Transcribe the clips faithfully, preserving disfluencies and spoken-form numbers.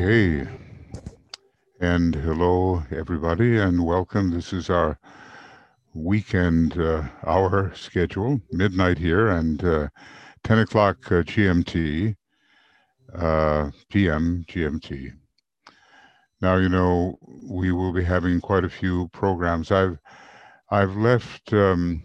Okay, and hello everybody, and welcome. This is our weekend uh, hour schedule, midnight here, and uh, ten o'clock uh, G M T, uh, P M G M T. Now, you know, we will be having quite a few programs. I've I've left um,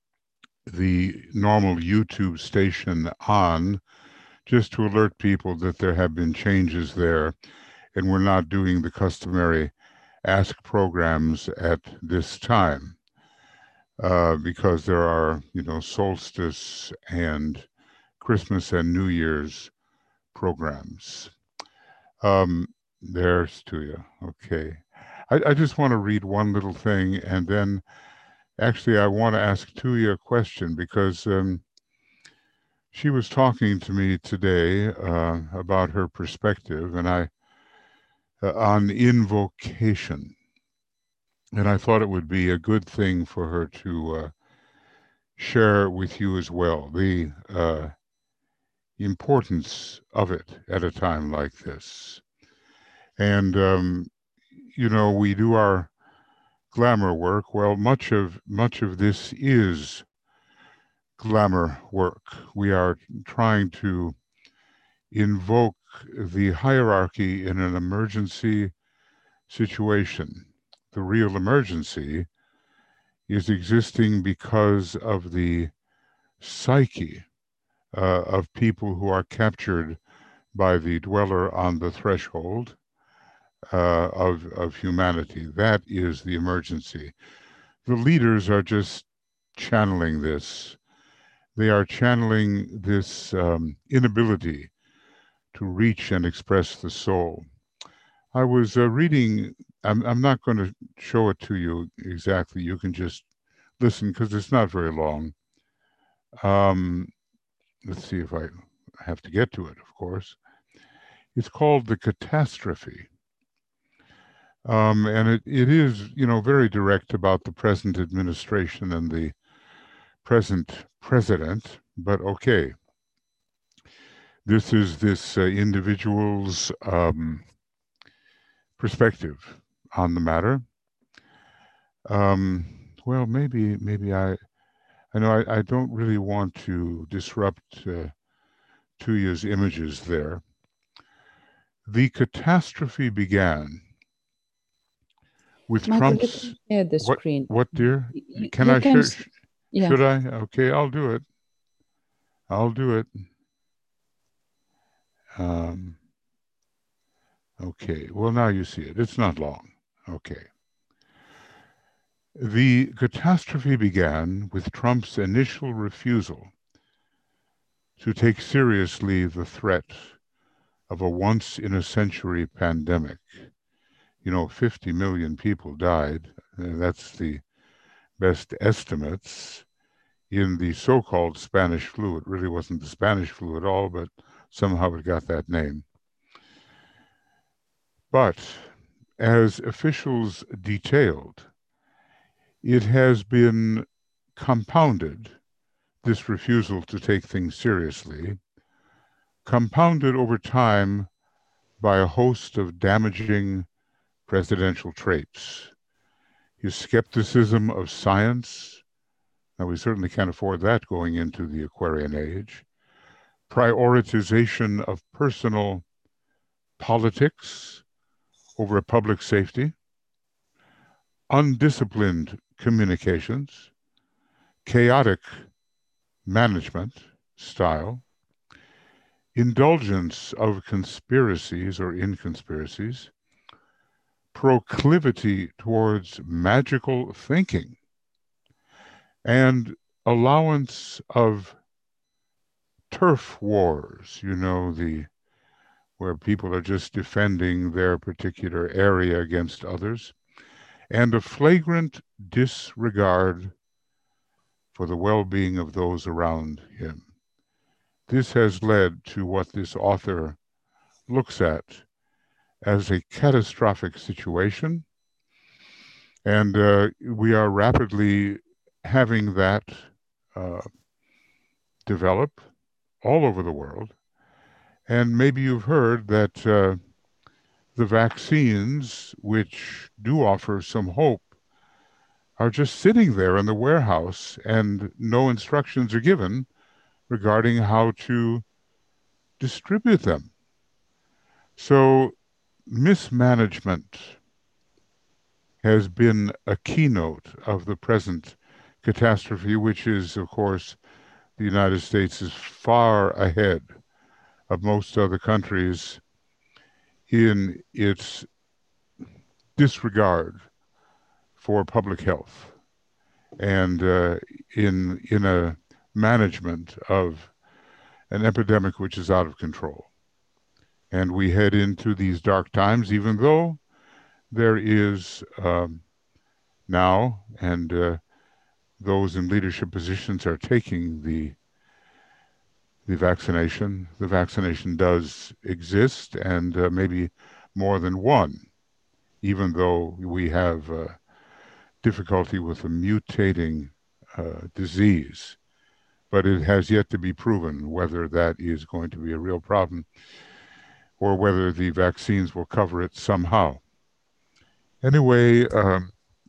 the normal YouTube station on just to alert people that there have been changes there, and we're not doing the customary Ask programs at this time uh, because there are, you know, solstice and Christmas and New Year's programs. Um, there's to you. Okay. I, I just want to read one little thing, and then actually I want to ask Tuya a question because um, she was talking to me today uh, about her perspective, and I uh, on invocation. And I thought it would be a good thing for her to uh, share with you as well the uh, importance of it at a time like this. And, um, you know, we do our glamour work. Well, much of much of this is glamour work. We are trying to invoke the hierarchy in an emergency situation. The real emergency is existing because of the psyche uh, of people who are captured by the dweller on the threshold uh, of, of humanity. That is the emergency. The leaders are just channeling this. They are channeling this um, inability to reach and express the soul. I was uh, reading, I'm, I'm not going to show it to you exactly. You can just listen because it's not very long. Um, let's see if I have to get to it, of course. It's called The Catastrophe. Um, and it, it is, you know, very direct about the present administration and the present president. But okay, this is this uh, individual's um, perspective on the matter. Um, well, maybe, maybe I, I know I, I don't really want to disrupt uh, Tuya's images there. The catastrophe began with Michael, you can Trump's share the what? screen. What, dear? You, Can you I can, share? s- Sh- yeah. should I? Okay, I'll do it. I'll do it. Um, okay. Well, now you see it. It's not long. Okay. The catastrophe began with Trump's initial refusal to take seriously the threat of a once in a century pandemic. You know, fifty million people died. Uh, that's the best estimates in the so called Spanish flu. It really wasn't the Spanish flu at all, but somehow it got that name. But as officials detailed, it has been compounded, this refusal to take things seriously, compounded over time by a host of damaging presidential traits. His skepticism of science, now we certainly can't afford that going into the Aquarian age, prioritization of personal politics over public safety, undisciplined communications, chaotic management style, indulgence of conspiracies or inconspiracies, proclivity towards magical thinking, and allowance of turf wars, you know, the where people are just defending their particular area against others, and a flagrant disregard for the well-being of those around him. This has led to what this author looks at as a catastrophic situation, and uh, we are rapidly having that uh, develop all over the world. And maybe you've heard that uh, the vaccines, which do offer some hope, are just sitting there in the warehouse and no instructions are given regarding how to distribute them. So mismanagement has been a keynote of the present catastrophe, which is, of course, the United States is far ahead of most other countries in its disregard for public health and uh, in in a management of an epidemic which is out of control. And we head into these dark times, even though there is um, now, and uh, those in leadership positions are taking the the vaccination. The vaccination does exist, and uh, maybe more than one, even though we have uh, difficulty with a mutating uh, disease. But it has yet to be proven whether that is going to be a real problem or whether the vaccines will cover it somehow. Anyway, um,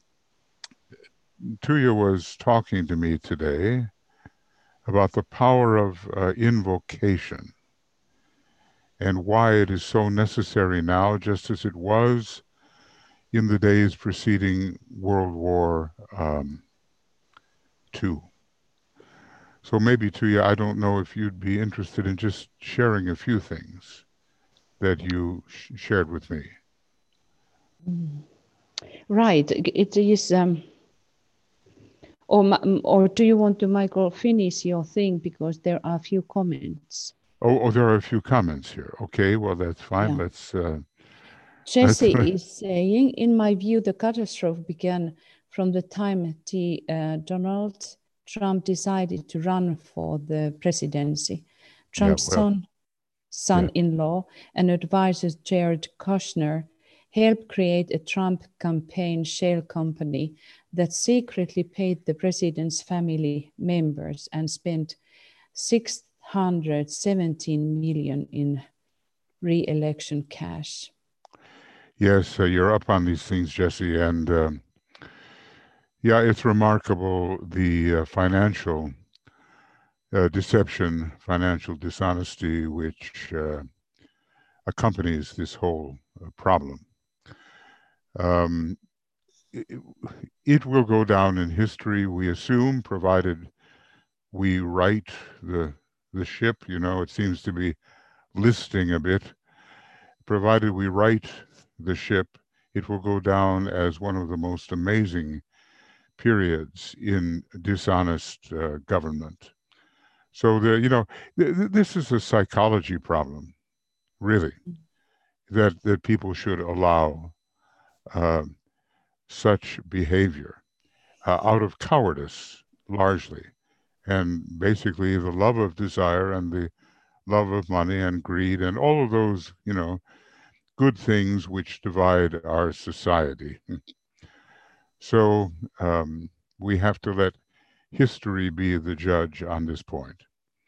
Tuija was talking to me today about the power of uh, invocation and why it is so necessary now, just as it was in the days preceding World War um, Two. So maybe, Tuija, I don't know if you'd be interested in just sharing a few things that you sh- shared with me. Right. It is. Um, or, or do you want to, Michael, finish your thing because there are a few comments? Oh, oh, there are a few comments here. Okay, well, that's fine. Yeah. Let's. Uh, Jesse let's is saying, in my view, the catastrophe began from the time T, uh, Donald Trump decided to run for the presidency. Trump's yeah, well, son, son-in-law and advisor Jared Kushner helped create a Trump campaign shell company that secretly paid the president's family members and spent six hundred seventeen million in re-election cash. yes, uh, you're up on these things, Jesse, and um, yeah, it's remarkable the uh, financial uh, deception, financial dishonesty, which uh, accompanies this whole uh, problem. Um, it, it will go down in history, we assume, provided we right the the ship. You know, it seems to be listing a bit. Provided we right the ship, it will go down as one of the most amazing periods in dishonest uh, government. So the you know th- th- this is a psychology problem, really, that that people should allow uh, such behavior uh, out of cowardice, largely, and basically the love of desire and the love of money and greed and all of those you know good things which divide our society. So um, we have to let history be the judge on this point.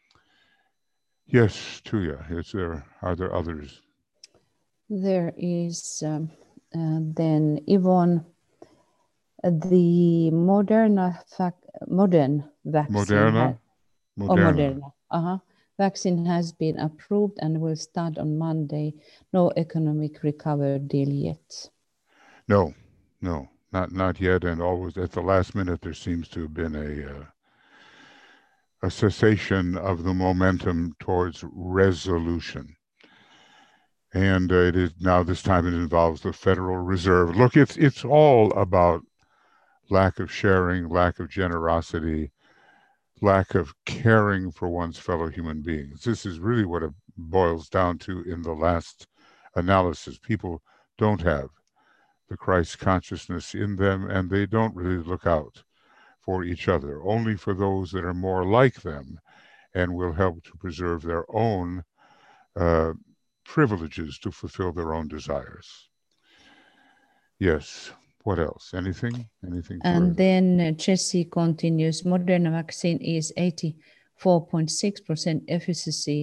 Yes, Tuija, is there, are there others? There is um, uh, then Yvonne, uh, the Moderna fac- modern vaccine Moderna? ha- or Moderna. Moderna uh-huh, vaccine has been approved and will start on Monday. No economic recovery deal yet. No, no, not not yet. And always at the last minute, there seems to have been a uh, a cessation of the momentum towards resolution. And uh, it is now this time it involves the Federal Reserve. Look, it's it's all about lack of sharing, lack of generosity, lack of caring for one's fellow human beings. This is really what it boils down to in the last analysis. People don't have the Christ consciousness in them, and they don't really look out for each other, only for those that are more like them and will help to preserve their own uh, privileges to fulfill their own desires. Yes. What else? Anything? Anything And further? then uh, Jesse continues, Moderna vaccine is eighty-four point six percent efficacy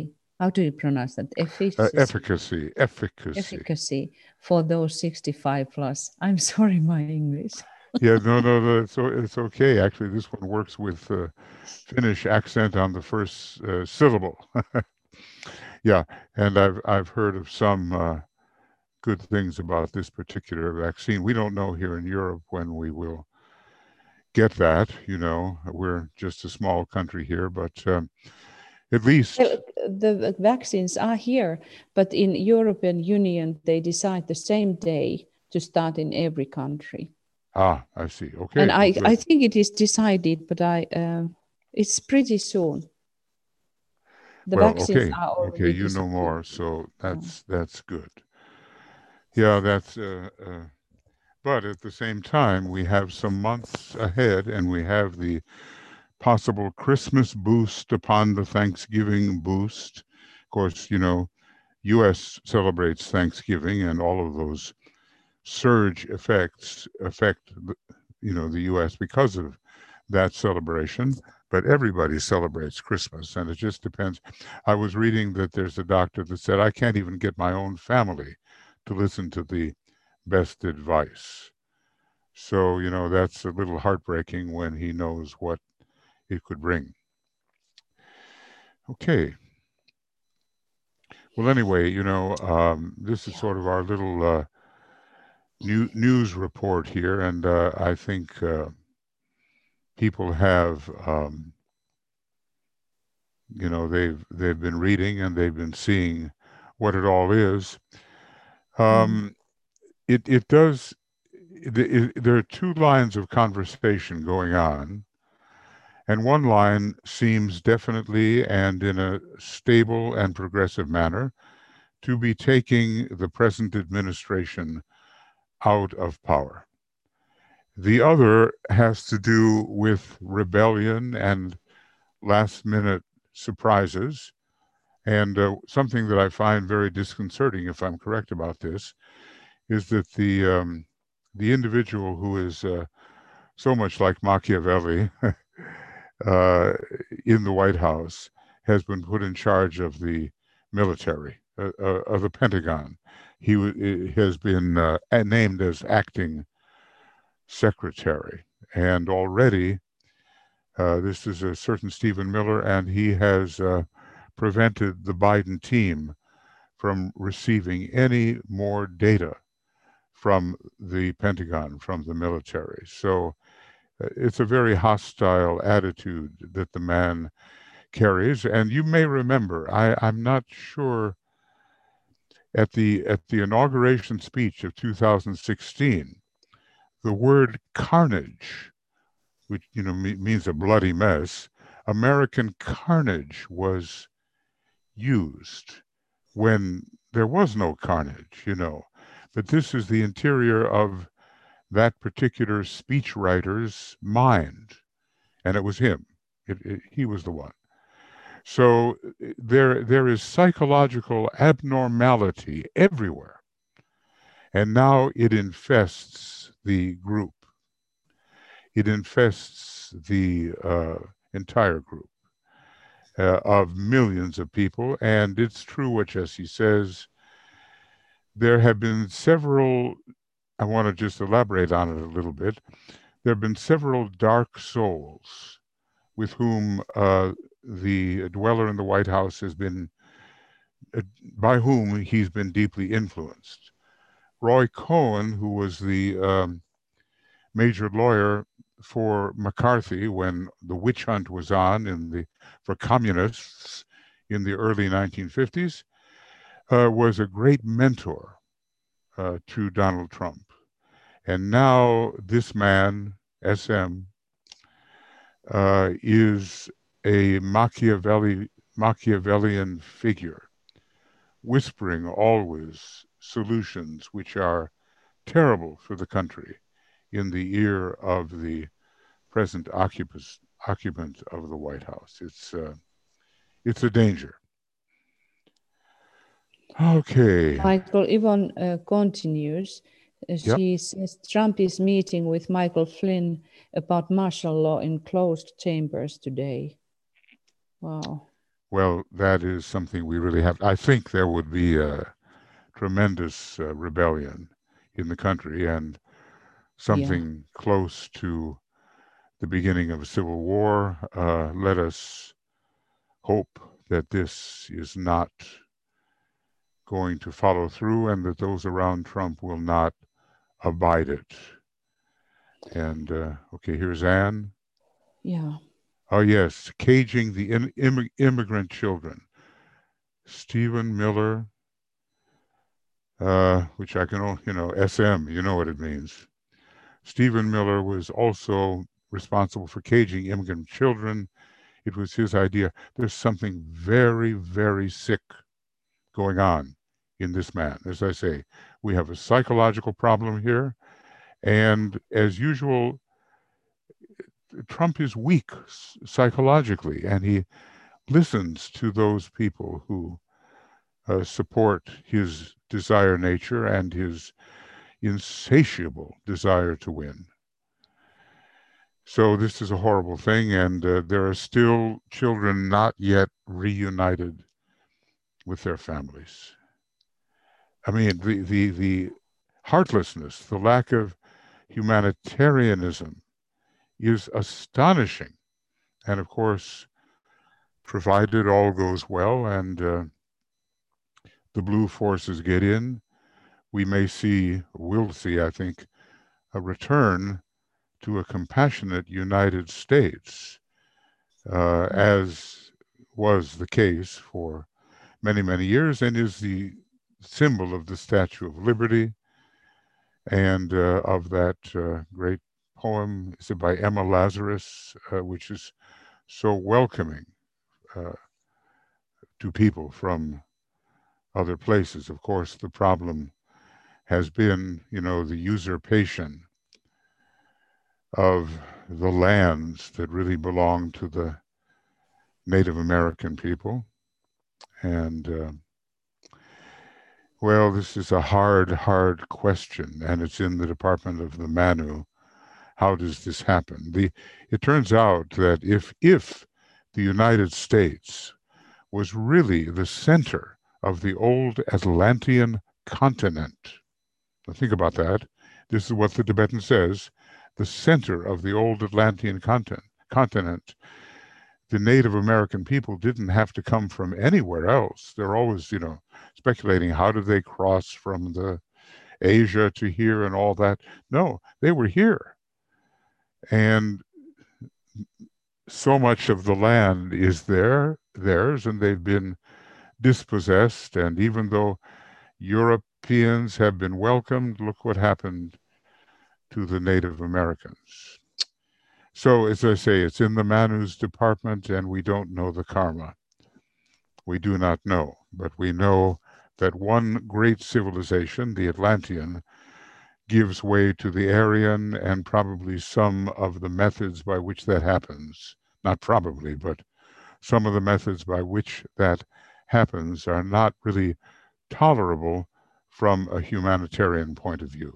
how do you pronounce that? Uh, Efficacy. efficacy, efficacy. Efficacy for those sixty-five plus. I'm sorry, my English. Yeah, no, no, no, it's, o- it's okay. Actually, this one works with uh, Finnish accent on the first uh, syllable. Yeah, and I've I've heard of some uh, good things about this particular vaccine. We don't know here in Europe when we will get that. You know, we're just a small country here, but um, at least Well, the vaccines are here, but in European Union, they decide the same day to start in every country. ah, I see. Okay, And well, I, good. I think it is decided, but I uh, it's pretty soon. The Well, vaccines okay, are okay, already you know decided. more, so Yeah. that's that's good. Yeah, that's. Uh, uh, but at the same time, we have some months ahead, and we have the possible Christmas boost upon the Thanksgiving boost. Of course, you know, U S celebrates Thanksgiving, and all of those surge effects affect, you know, the U S because of that celebration. But everybody celebrates Christmas, and it just depends. I was reading that there's a doctor that said, I can't even get my own family to listen to the best advice. So, you know, that's a little heartbreaking when he knows what it could bring. Okay. Well, anyway, you know, um, this is sort of our little uh, new, news report here, and uh, I think uh, people have, um, you know, they've they've been reading and they've been seeing what it all is. Um, it it does. It, it, there are two lines of conversation going on, and one line seems definitely and in a stable and progressive manner to be taking the present administration out of power. The other has to do with rebellion and last minute surprises. And uh, something that I find very disconcerting, if I'm correct about this, is that the um, the individual who is uh, so much like Machiavelli uh, in the White House has been put in charge of the military, uh, uh, of the Pentagon. He w- has been uh, named as acting secretary. And already, uh, this is a certain Stephen Miller, and he has uh, prevented the Biden team from receiving any more data from the Pentagon, from the military. So uh, it's a very hostile attitude that the man carries. And you may remember, I, I'm not sure, at the at the inauguration speech of two thousand sixteen, the word carnage, which you know me, means a bloody mess, American carnage was used when there was no carnage, you know. But this is the interior of that particular speechwriter's mind, and it was him. It, it, he was the one. So there there is psychological abnormality everywhere, and now it infests the group. It infests the uh, entire group uh, of millions of people. And it's true what Jesse says. There have been several, I want to just elaborate on it a little bit. There have been several dark souls with whom uh, the dweller in the White House has been, uh, by whom he's been deeply influenced. Roy Cohn, who was the um, major lawyer for McCarthy when the witch hunt was on in the for communists in the early nineteen fifties, uh, was a great mentor uh, to Donald Trump. And now this man, S M, uh, is a Machiavelli, Machiavellian figure, whispering always solutions which are terrible for the country in the ear of the present occupant, occupant of the White House. It's, uh, it's a danger. Okay. Michael Yvonne uh, continues. Uh, Yep. she says Trump is meeting with Michael Flynn about martial law in closed chambers today. Wow. well, that is something we really have. I think there would be a tremendous uh, rebellion in the country and Yeah. something close to the beginning of a civil war. Uh, let us hope that this is not going to follow through and that those around Trump will not abide it. And uh, okay, here's Anne. Yeah. Oh, yes, caging the in, Im, immigrant children. Stephen Miller, uh, which I can, you know, S M, you know what it means. Stephen Miller was also responsible for caging immigrant children. It was his idea. There's something very, very sick going on in this man. As I say, we have a psychological problem here. And as usual, Trump is weak psychologically, and he listens to those people who uh, support his desire nature and his insatiable desire to win. So this is a horrible thing, and uh, there are still children not yet reunited with their families. I mean, the, the, the heartlessness, the lack of humanitarianism is astonishing. And of course, provided all goes well and uh, the blue forces get in, we may see, will see, I think, a return to a compassionate United States, uh, as was the case for many, many years and is the symbol of the Statue of Liberty and uh, of that uh, great poem, is it by Emma Lazarus, uh, which is so welcoming uh, to people from other places. Of course, the problem has been, you know, the usurpation of the lands that really belong to the Native American people. And, uh, well, this is a hard, hard question, and it's in the Department of the Manu. How does this happen? The, it turns out that if, if the United States was really the center of the old Atlantean continent, now think about that. This is what the Tibetan says, the center of the old Atlantean continent, continent. The Native American people didn't have to come from anywhere else. They're always, you know, speculating how did they cross from the Asia to here and all that. No, they were here. And so much of the land is there, theirs, and they've been dispossessed. And even though Europeans have been welcomed, look what happened to the Native Americans. So, as I say, it's in the Manu's department, and we don't know the karma. We do not know, but we know that one great civilization, the Atlantean, gives way to the Aryan, and probably some of the methods by which that happens, not probably, but some of the methods by which that happens are not really tolerable from a humanitarian point of view.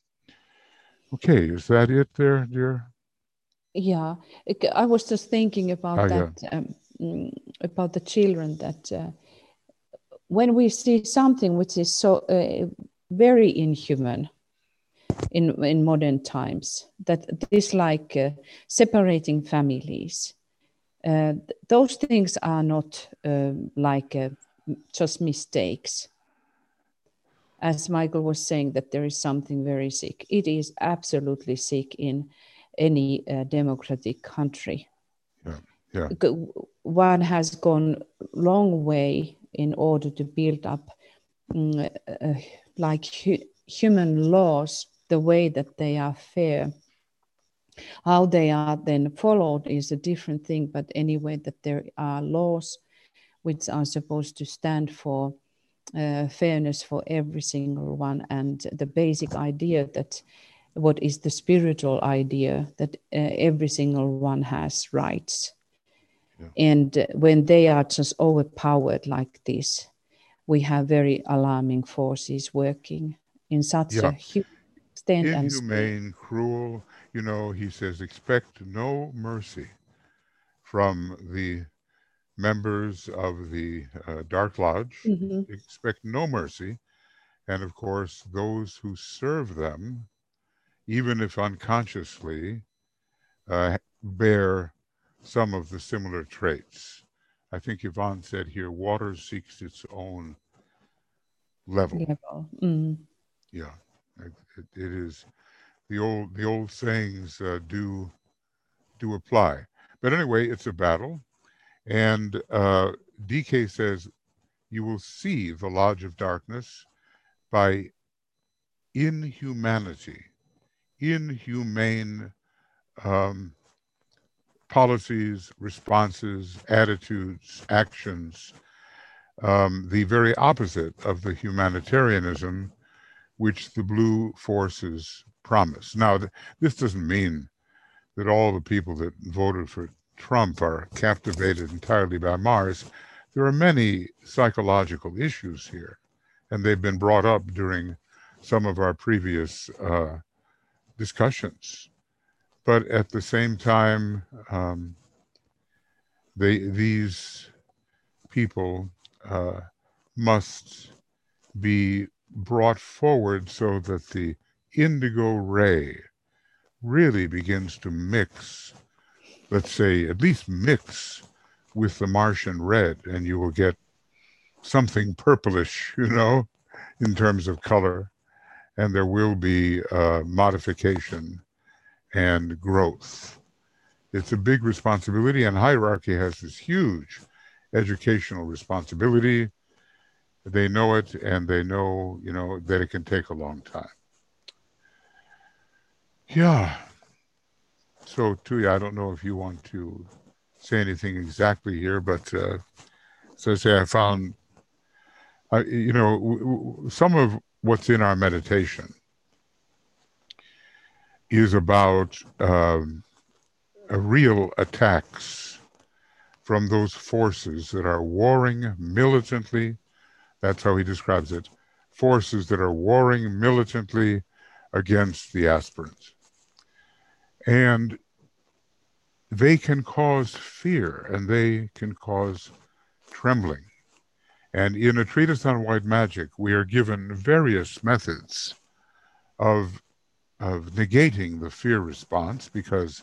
Okay, is that it there, dear? Yeah, I was just thinking about Oh, that, yeah. um, about the children, that uh, when we see something which is so uh, very inhuman in, in modern times, that this like uh, separating families, uh, those things are not uh, like uh, just mistakes. As Michael was saying, that there is something very sick. It is absolutely sick in any uh, democratic country. Yeah, yeah. One has gone long way in order to build up um, uh, like hu- human laws, the way that they are fair. How they are then followed is a different thing, but anyway, that there are laws which are supposed to stand for uh, fairness for every single one, and the basic idea that what is the spiritual idea that uh, every single one has rights. Yeah. And when they are just overpowered like this, we have very alarming forces working in such yeah. a huge extent. Inhumane, and cruel. You know, he says, expect no mercy from the members of the uh, Dark Lodge Mm-hmm. expect no mercy. And of course, those who serve them, even if unconsciously, uh, bear some of the similar traits. I think Yvonne said here, water seeks its own level. Level. Mm. Yeah, it, it, it is. The old the old sayings uh, do do apply. But anyway, it's a battle, and uh, D K says you will see the Lodge of Darkness by inhumanity, inhumane um, policies, responses, attitudes, actions, um, the very opposite of the humanitarianism which the blue forces promise. Now, th- this doesn't mean that all the people that voted for Trump are captivated entirely by Mars. There are many psychological issues here, and they've been brought up during some of our previous uh, discussions. But at the same time, um, they, these people uh, must be brought forward so that the indigo ray really begins to mix, let's say, at least mix with the Martian red, and you will get something purplish, you know, in terms of color, and there will be uh, modification and growth. It's a big responsibility, and hierarchy has this huge educational responsibility. They know it, and they know, you know, that it can take a long time. Yeah. So, Tuya, I don't know if you want to say anything exactly here, but uh, so I say I found, uh, you know, w- w- some of what's in our meditation is about um, a real attacks from those forces that are warring militantly. That's how he describes it. Forces that are warring militantly against the aspirants. And they can cause fear, and they can cause trembling. And in A Treatise on White Magic, we are given various methods of, of negating the fear response, because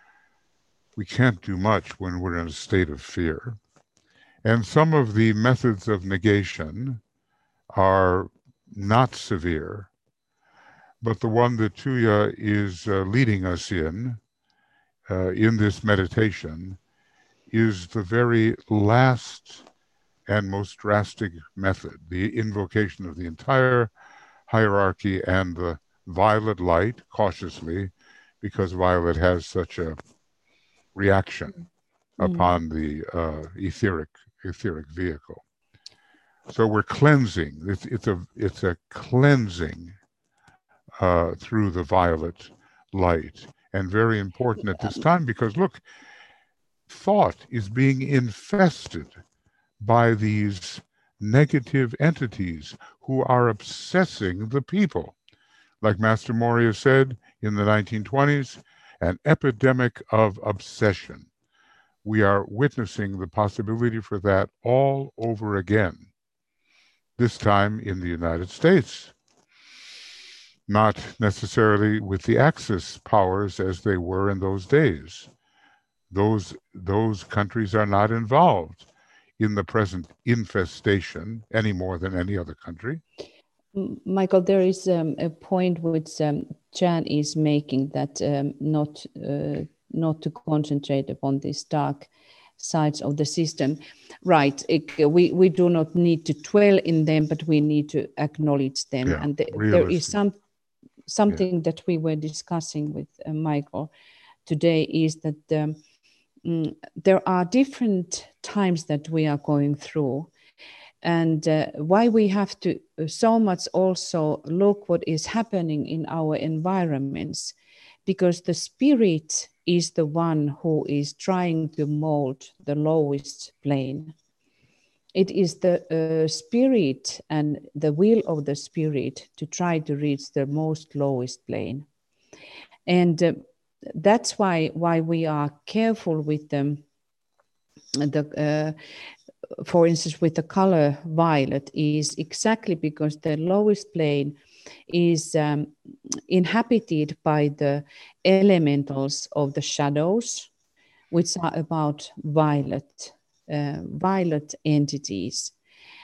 we can't do much when we're in a state of fear. And some of the methods of negation are not severe, but the one that Tuya is uh, leading us in, uh, in this meditation, is the very last and most drastic method, the invocation of the entire hierarchy and the violet light, cautiously, because violet has such a reaction Mm. upon the uh, etheric etheric vehicle. So we're cleansing. It's, it's a it's a cleansing uh, through the violet light, and very important at this time, because look, thought is being infested by these negative entities who are obsessing the people. Like Master Moria said in the nineteen twenties, an epidemic of obsession. We are witnessing the possibility for that all over again, this time in the United States. Not necessarily with the Axis powers as they were in those days. Those, those countries are not involved in the present infestation any more than any other country. Michael, there is um, a point which um, Jan is making, that um, not uh, not to concentrate upon these dark sides of the system. Right, it, we, we do not need to dwell in them, but we need to acknowledge them. Yeah, and the, there is some something yeah. that we were discussing with uh, Michael today, is that um, mm, there are different times that we are going through. And uh, why we have to so much also look what is happening in our environments, because the spirit is the one who is trying to mold the lowest plane. It is the uh, spirit and the will of the spirit to try to reach the most lowest plane. And uh, that's why, why we are careful with them. the uh, for instance, with the color violet is exactly because the lowest plane is um, inhabited by the elementals of the shadows, which are about violet, uh, violet entities.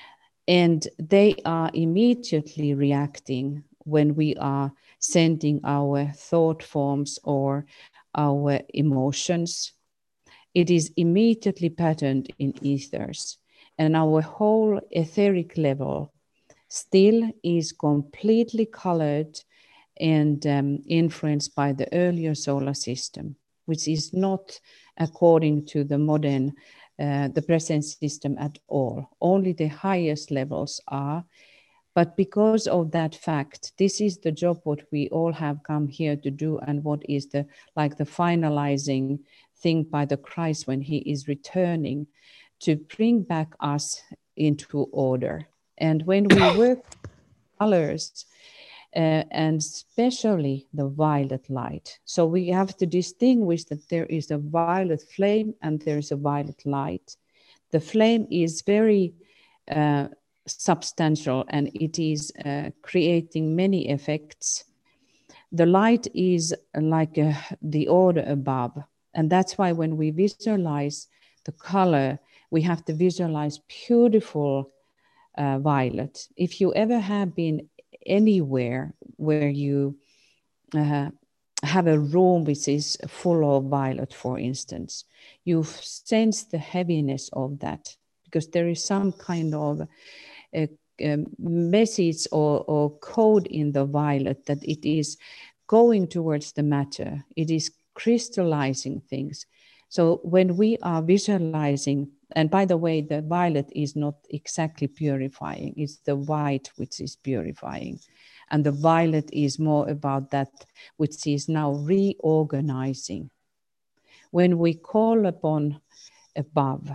And they are immediately reacting when we are sending our thought forms or our emotions. It is immediately patterned in ethers, and our whole etheric level still is completely colored and um, influenced by the earlier solar system, which is not according to the modern, uh, the present system at all. Only the highest levels are. But because of that fact, this is the job what we all have come here to do, and what is the like the finalizing thing by the Christ when he is returning to bring back us into order. And when we work colors, uh, and especially the violet light. So we have to distinguish that there is a violet flame and there is a violet light. The flame is very uh, substantial, and it is uh, creating many effects. The light is like uh, the order above. And that's why when we visualize the color, we have to visualize beautiful uh, violet. If you ever have been anywhere where you uh, have a room which is full of violet, for instance, you sense the heaviness of that because there is some kind of a, a message or, or code in the violet that it is going towards the matter. It is crystallizing things. So when we are visualizing, and by the way, the violet is not exactly purifying, it's the white which is purifying. And the violet is more about that which is now reorganizing. When we call upon above,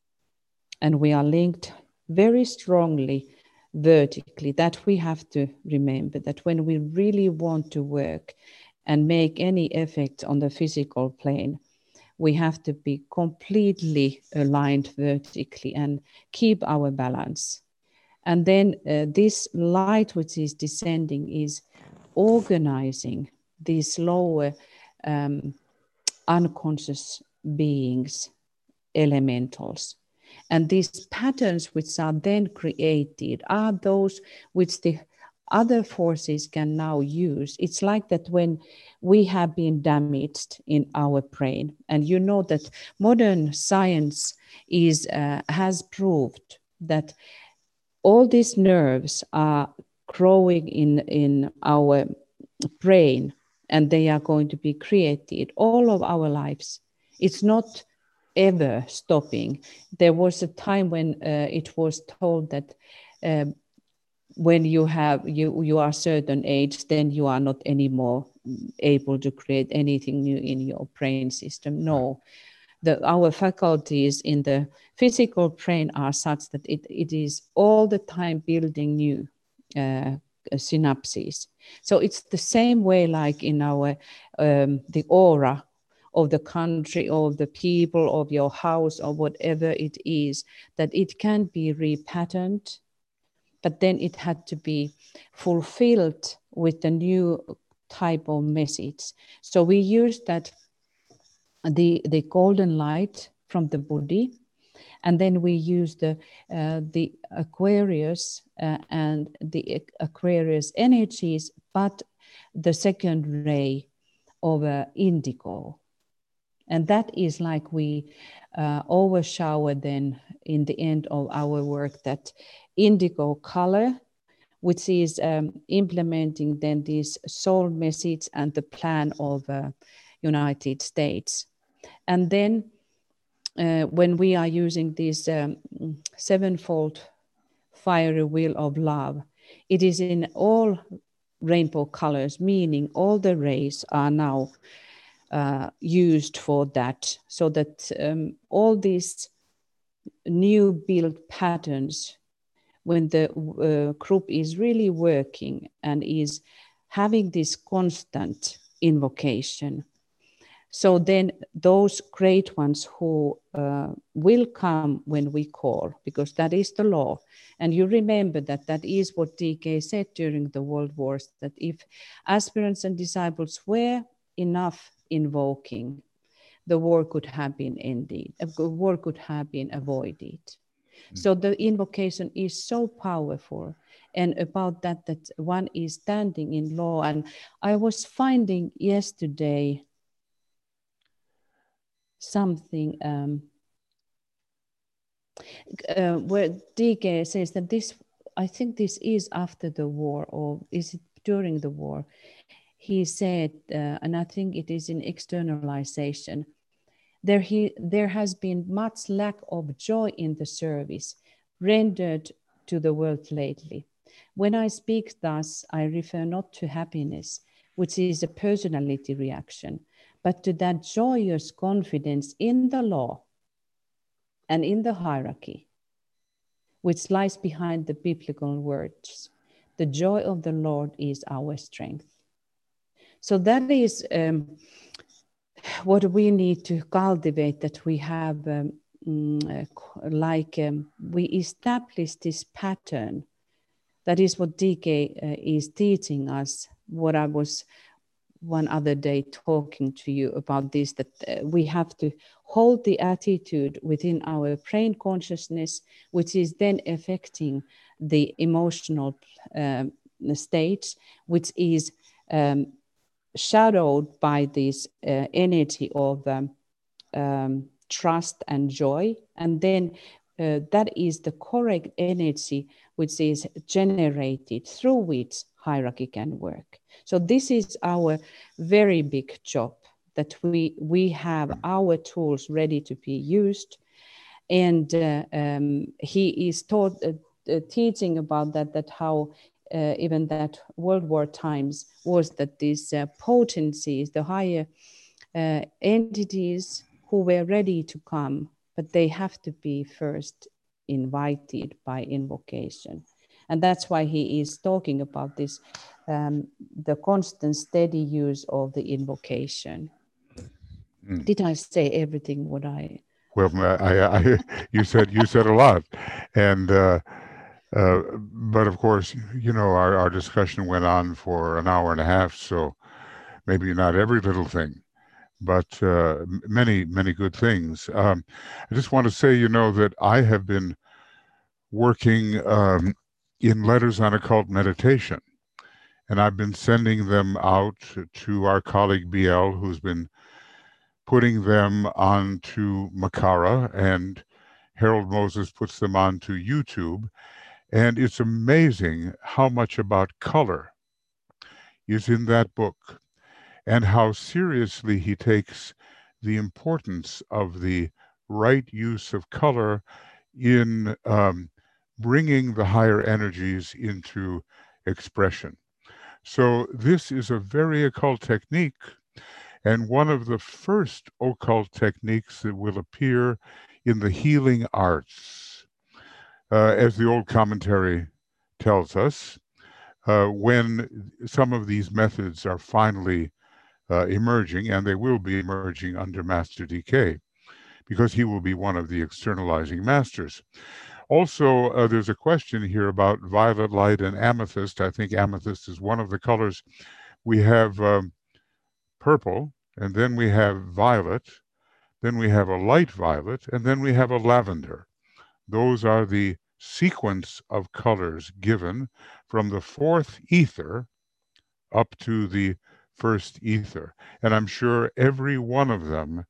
and we are linked very strongly vertically, that we have to remember that when we really want to work and make any effect on the physical plane, we have to be completely aligned vertically and keep our balance. And then uh, this light which is descending is organizing these lower um, unconscious beings, elementals. And these patterns which are then created are those which the other forces can now use. It's like that when we have been damaged in our brain, and you know that modern science is uh, has proved that all these nerves are growing in, in our brain, and they are going to be created all of our lives. It's not ever stopping. There was a time when uh, it was told that um, when you have you you are a certain age, then you are not anymore able to create anything new in your brain system. No, the, our faculties in the physical brain are such that it, it is all the time building new uh, synapses. So it's the same way like in our um, the aura of the country, of the people, of your house, or whatever it is, that it can be repatterned, but then it had to be fulfilled with a new type of message. So we use that the, the golden light from the Buddhi, and then we use the, uh, the Aquarius uh, and the Aquarius energies, but the second ray of uh, indigo. And that is like we uh, overshower then in the end of our work, that indigo color, which is um, implementing then this soul message and the plan of uh, United States. And then uh, when we are using this um, sevenfold fiery wheel of love, it is in all rainbow colors, meaning all the rays are now uh, used for that, so that um, all these new build patterns, when the uh, group is really working and is having this constant invocation. So then those great ones who uh, will come when we call, because that is the law. And you remember that that is what D K said during the world wars, that if aspirants and disciples were enough invoking, the war could have been ended, the war could have been avoided. Mm. So the invocation is so powerful. And about that, that one is standing in law. And I was finding yesterday something um, uh, where D K says that this, I think this is after the war, or is it during the war? He said, uh, and I think it is in externalization, there, he, there has been much lack of joy in the service rendered to the world lately. When I speak thus, I refer not to happiness, which is a personality reaction, but to that joyous confidence in the law and in the hierarchy, which lies behind the biblical words. The joy of the Lord is our strength. So that is um, what we need to cultivate, that we have um, mm, like um, we establish this pattern. That is what D K uh, is teaching us. What I was one other day talking to you about this, that uh, we have to hold the attitude within our brain consciousness, which is then affecting the emotional um, states, which is um, shadowed by this uh, energy of um, um, trust and joy. And then uh, that is the correct energy which is generated through which hierarchy can work. So this is our very big job, that we, we have our tools ready to be used. And uh, um, he is taught, uh, uh, teaching about that, that how uh, even that World War times was that these uh, potencies, the higher uh, entities who were ready to come, but they have to be first invited by invocation. And that's why he is talking about this, um, the constant steady use of the invocation. Mm. Did I say everything what I... Well, I, I, you said you said a lot, and uh, uh, but of course, you know, our, our discussion went on for an hour and a half, so maybe not every little thing, but uh, many many good things. Um, I just want to say, you know, that I have been working um, in Letters on Occult Meditation, and I've been sending them out to our colleague B L, who's been putting them onto Makara, and Harold Moses puts them onto YouTube. And it's amazing how much about color is in that book, and how seriously he takes the importance of the right use of color in um, bringing the higher energies into expression. So this is a very occult technique, and one of the first occult techniques that will appear in the healing arts. Uh, as the old commentary tells us, uh, when some of these methods are finally uh, emerging, and they will be emerging under Master D K, because he will be one of the externalizing masters. Also, uh, there's a question here about violet light and amethyst. I think amethyst is one of the colors. We have um, purple, and then we have violet, then we have a light violet, and then we have a lavender. Those are the sequence of colors given from the fourth ether up to the first ether. And I'm sure every one of them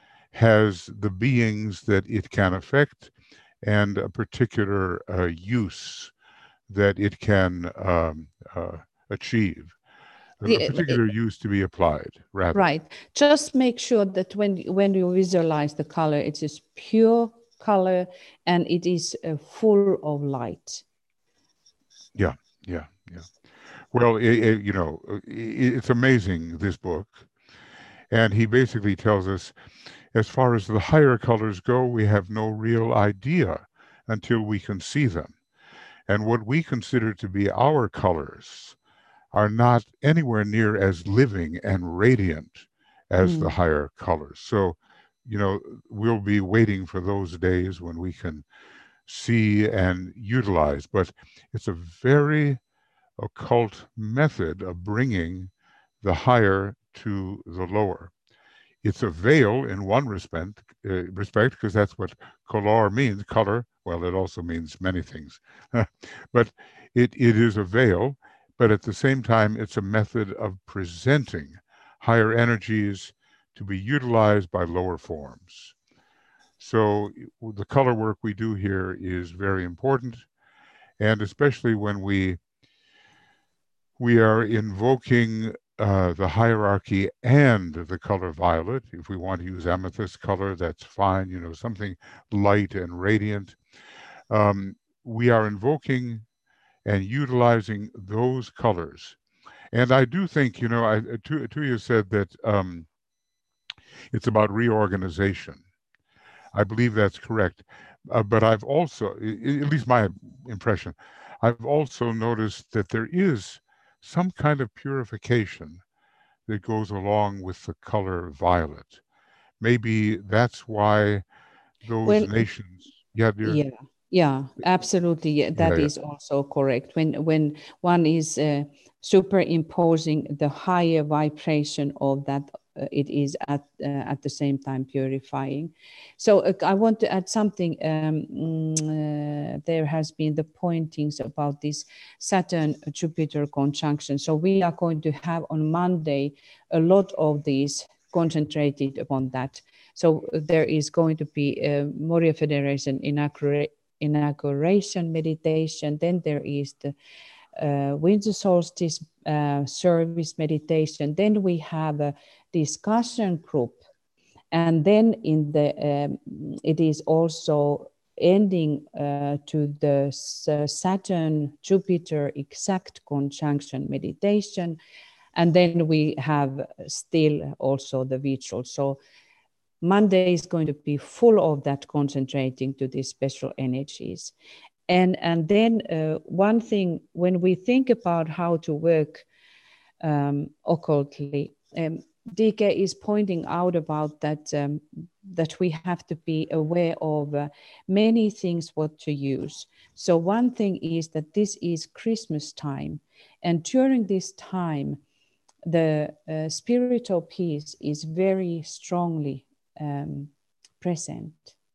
has the beings that it can affect and a particular uh, use that it can um, uh, achieve. A particular use to be applied, rather. Right. Just make sure that when, when you visualize the color, it is pure color and it is uh, full of light. Yeah, yeah, yeah. Well, it, it, you know, it, it's amazing, this book. And he basically tells us, as far as the higher colors go, we have no real idea until we can see them. And what we consider to be our colors are not anywhere near as living and radiant as Mm. the higher colors. So, you know, we'll be waiting for those days when we can see and utilize, but it's a very occult method of bringing the higher to the lower. It's a veil in one respect, uh, respect because that's what color means. Color, well, it also means many things, but it, it is a veil. But at the same time, it's a method of presenting higher energies to be utilized by lower forms. So the color work we do here is very important, and especially when we we are invoking uh, the hierarchy and the color violet. If we want to use amethyst color, that's fine, you know, something light and radiant. Um, we are invoking and utilizing those colors. And I do think, you know, I, Tu- Tuya said that um, it's about reorganization. I believe that's correct. Uh, but I've also, at least my impression, I've also noticed that there is some kind of purification that goes along with the color violet. Maybe that's why those Well, nations, yeah, dear, yeah, yeah, absolutely. Yeah, yeah, that yeah, is also correct. When when one is uh, superimposing the higher vibration of that, uh, it is at uh, at the same time purifying. So uh, I want to add something. Um, mm, uh, there has been the pointings about this Saturn Jupiter conjunction. So we are going to have on Monday a lot of these concentrated upon that. So there is going to be a Moria Federation inaugura- inauguration meditation. Then there is the uh, winter solstice uh, service meditation. Then we have a discussion group, and then in the um, it is also ending uh, to the Saturn Jupiter exact conjunction meditation, and then we have still also the virtual. So Monday is going to be full of that, concentrating to these special energies. And, and then uh, one thing, when we think about how to work um, occultly, um, D K is pointing out about that, um, that we have to be aware of uh, many things what to use. So one thing is that this is Christmas time. And during this time, the uh, spiritual peace is very strongly um, present.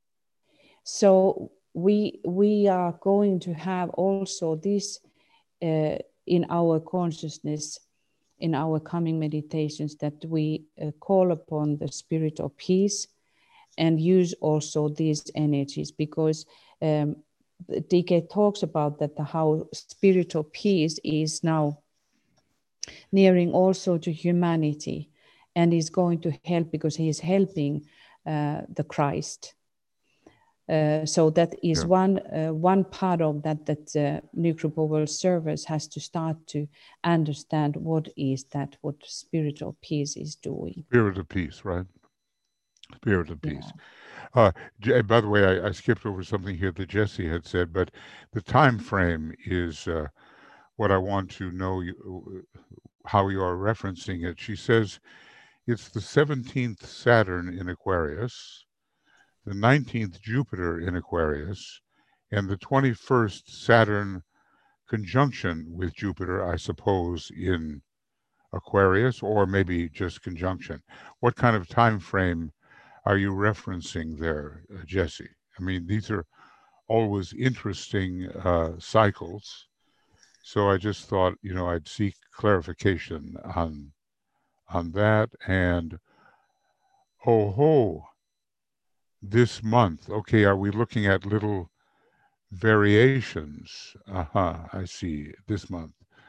So we we are going to have also this uh, in our consciousness, in our coming meditations, that we uh, call upon the spirit of peace and use also these energies, because um, D K talks about that, the, how spiritual peace is now nearing also to humanity, and is going to help because he is helping uh, the Christ. Uh, so that is yeah. one uh, one part of that that uh, New Group of World Servers has to start to understand what is that, what spiritual peace is doing. Spirit of peace, right? Spirit of Yeah. peace. Uh, by the way, I, I skipped over something here that Jesse had said, but the time frame is uh, what I want to know you, how you are referencing it. She says it's the seventeenth Saturn in Aquarius, the nineteenth Jupiter in Aquarius, and the twenty-first Saturn conjunction with Jupiter, I suppose, in Aquarius, or maybe just conjunction. What kind of time frame are you referencing there, uh, Jesse? I mean, these are always interesting uh, cycles. So I just thought, you know, I'd seek clarification on on that. And ho ho, this month. Okay, are we looking at little variations? Uh-huh, I see. This month.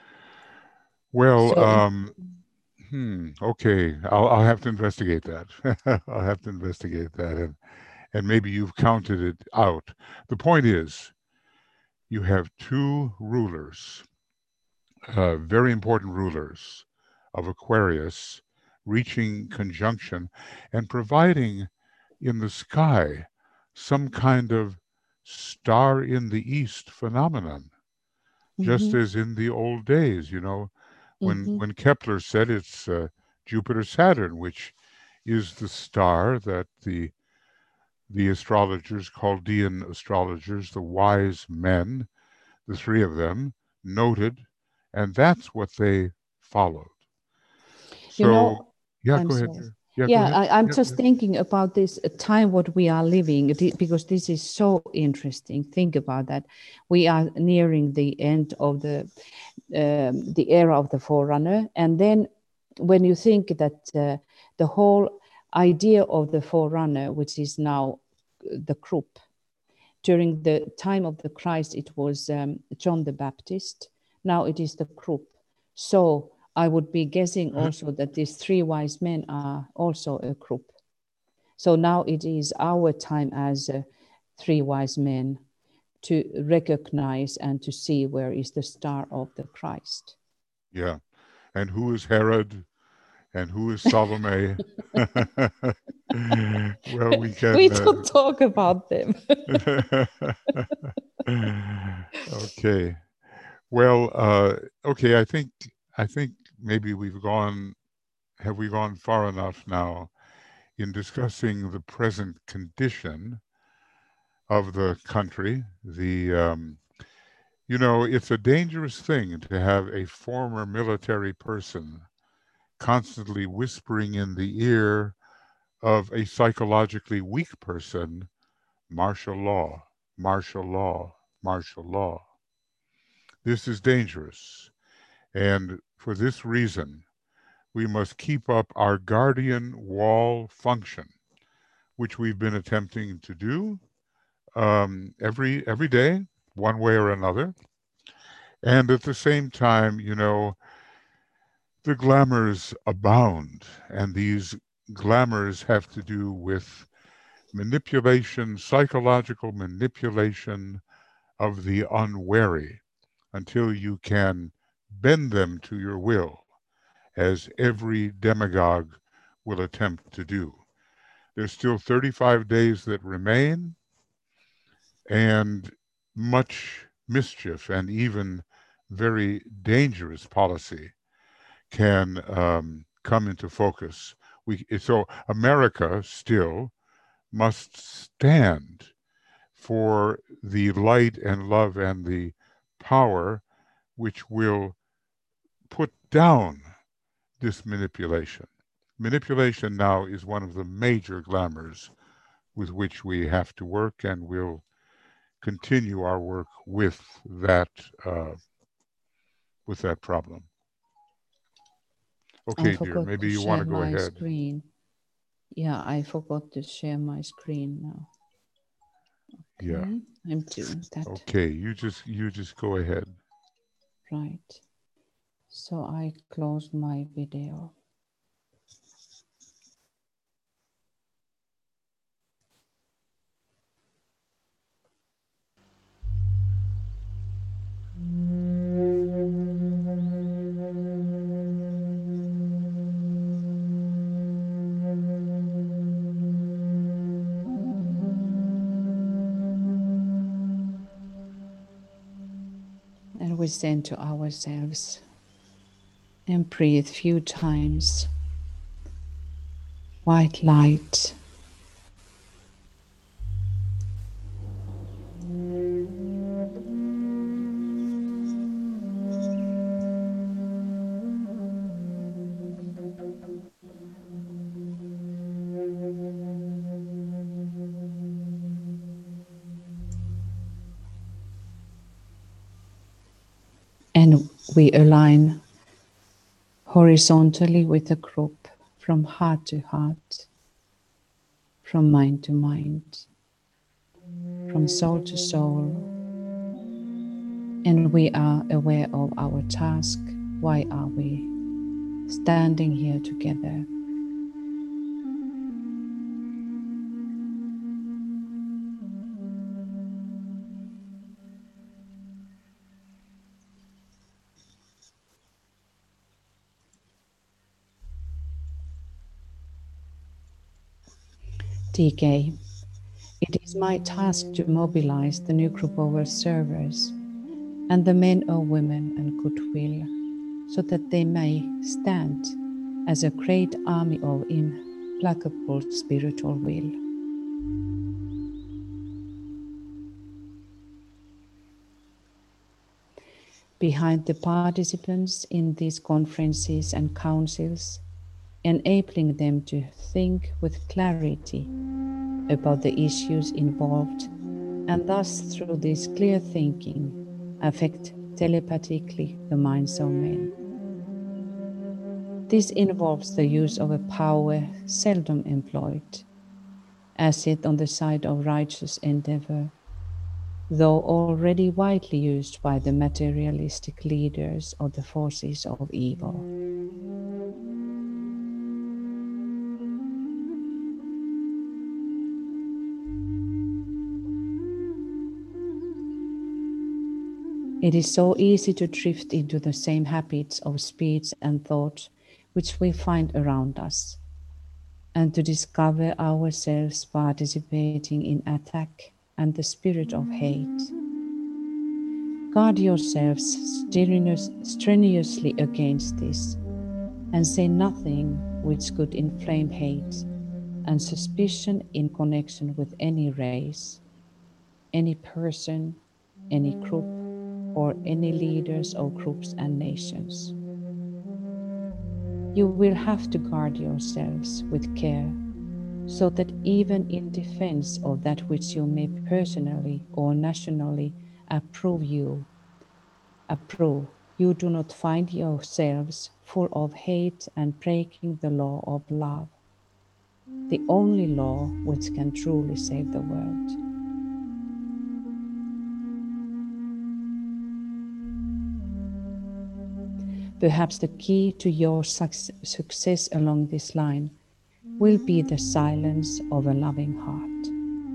Well, So um, hmm, okay, I'll I'll have to investigate that. I'll have to investigate that, and and maybe you've counted it out. The point is, you have two rulers, uh, very important rulers of Aquarius, reaching conjunction and providing in the sky some kind of star in the east phenomenon, just mm-hmm, as in the old days, you know, when mm-hmm, when Kepler said it's uh, Jupiter Saturn, which is the star that the the astrologers, Chaldean astrologers, the wise men, the three of them, noted, and that's what they followed. So, you know, yeah, I'm go ahead. sorry. Yeah, Yeah, go ahead. I, I'm yeah, just yeah. thinking about this time what we are living, because this is so interesting. Think about that. We are nearing the end of the um, the era of the Forerunner, and then when you think that uh, the whole idea of the Forerunner, which is now the Krupp, during the time of the Christ, it was um, John the Baptist. Now it is the Krupp. So I would be guessing also that these three wise men are also a Krupp. So now it is our time as uh, three wise men to recognize and to see where is the star of the Christ. Yeah. And who is Herod? And who is Salome? Well, we can. We Uh, don't talk about them. Okay. Well, uh, okay. I think I think maybe we've gone. Have we gone far enough now in discussing the present condition of the country? The um, you know, it's a dangerous thing to have a former military person constantly whispering in the ear of a psychologically weak person, martial law, martial law, martial law. This is dangerous. And for this reason, we must keep up our guardian wall function, which we've been attempting to do um, every every day, one way or another. And at the same time, you know, the glamours abound, and these glamours have to do with manipulation, psychological manipulation of the unwary until you can bend them to your will, as every demagogue will attempt to do. There's still thirty-five days that remain, and much mischief and even very dangerous policy can um, come into focus. We, so America still must stand for the light and love and the power which will put down this manipulation. Manipulation now is one of the major glamours with which we have to work, and we'll continue our work with that uh, with that problem. Okay, I dear, forgot maybe to you want share to go my ahead. screen. Yeah, I forgot to share my screen now. Okay, Yeah. I'm doing that. Okay, you just you just go ahead. Right. So I close my video. And we send to ourselves and breathe few times. White light. And we align horizontally with the group, from heart to heart, from mind to mind, from soul to soul. And we are aware of our task. Why are we standing here together? D K, it is my task to mobilize the new group of servers and the men or women and goodwill, so that they may stand as a great army of in implacable spiritual will. Behind the participants in these conferences and councils, enabling them to think with clarity about the issues involved, and thus through this clear thinking affect telepathically the minds of men. This involves the use of a power seldom employed, as it on the side of righteous endeavor, though already widely used by the materialistic leaders of the forces of evil. It is so easy to drift into the same habits of speech and thought which we find around us, and to discover ourselves participating in attack and the spirit of hate. Guard yourselves strenuous, strenuously against this, and say nothing which could inflame hate and suspicion in connection with any race, any person, any group, or any leaders of groups and nations. You will have to guard yourselves with care, so that even in defense of that which you may personally or nationally approve you, approve, you do not find yourselves full of hate and breaking the law of love, the only law which can truly save the world. Perhaps the key to your success along this line will be the silence of a loving heart.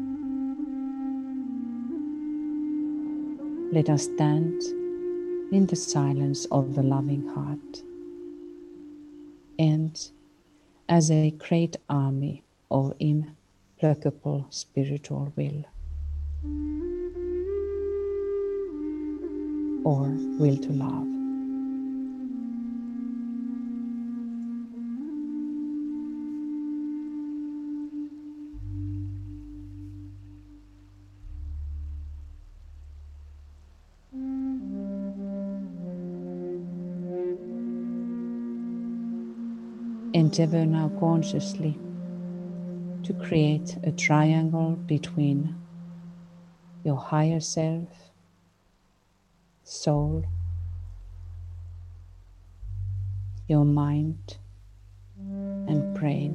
Let us stand in the silence of the loving heart, and as a great army of implacable spiritual will, or will to love. Endeavor now consciously to create a triangle between your higher self, soul, your mind, and brain,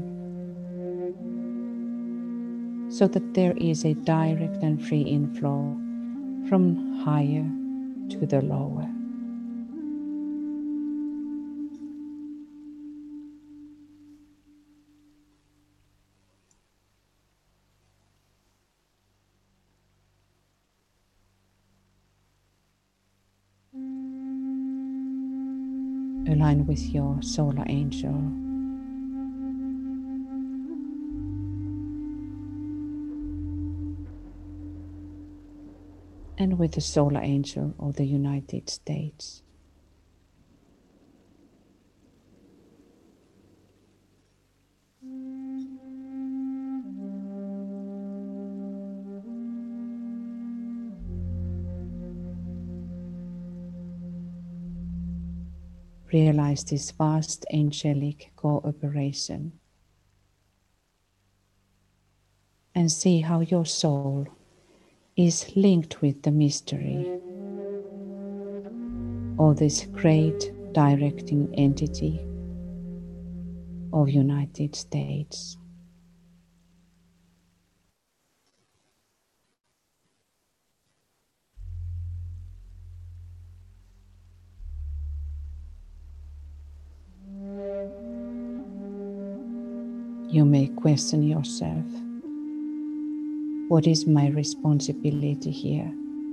so that there is a direct and free inflow from higher to the lower. Align with your solar angel. And with the solar angel of the United States. Realize this vast angelic cooperation and see how your soul is linked with the mystery of this great directing entity of United States. You may question yourself, what is my responsibility here?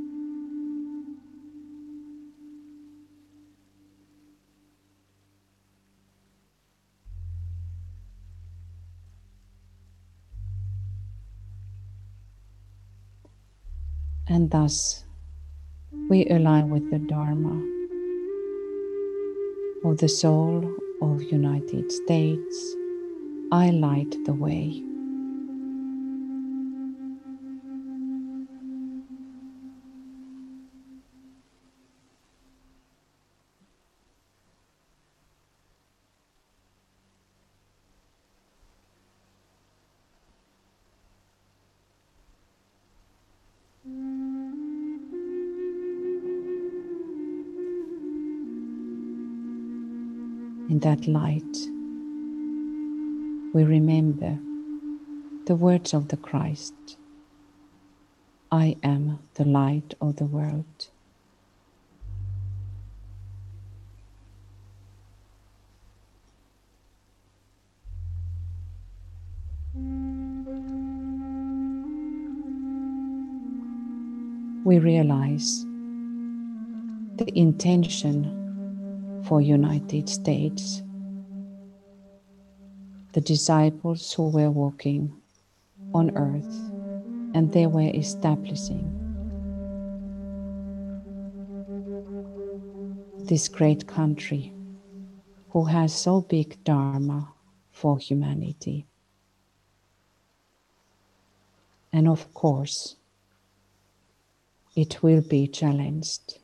And thus we align with the Dharma of the soul of United States, I light the way. In that light, we remember the words of the Christ. I am the light of the world. We realize the intention for United States, the disciples who were walking on earth and they were establishing this great country who has so big dharma for humanity. And of course, it will be challenged.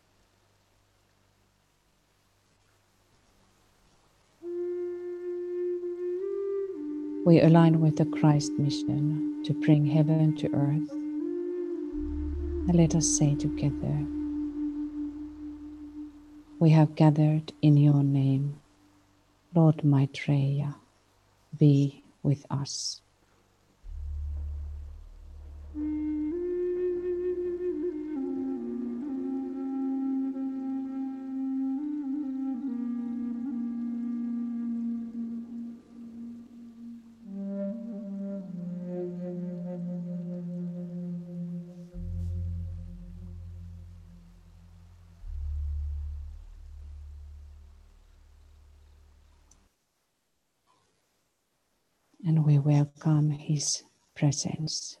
We align with the Christ mission to bring heaven to earth. And let us say together, we have gathered in your name, Lord Maitreya, be with us. And we welcome his presence.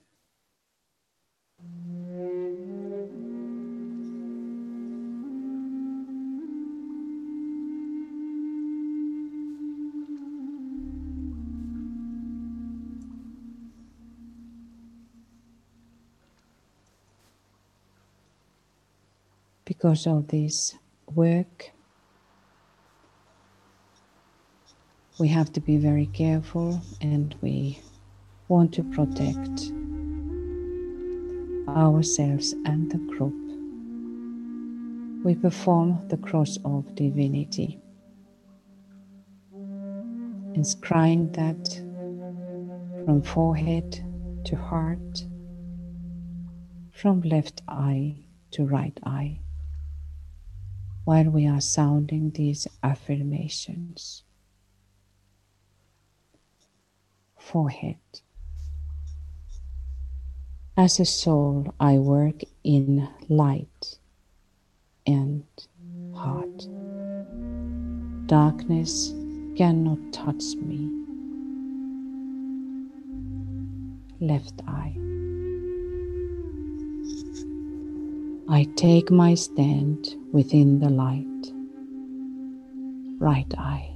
Because of this work, we have to be very careful and we want to protect ourselves and the group. We perform the cross of divinity, inscribing that from forehead to heart, from left eye to right eye, while we are sounding these affirmations. Forehead. As a soul, I work in light and heart. Darkness cannot touch me. Left eye. I take my stand within the light. Right eye.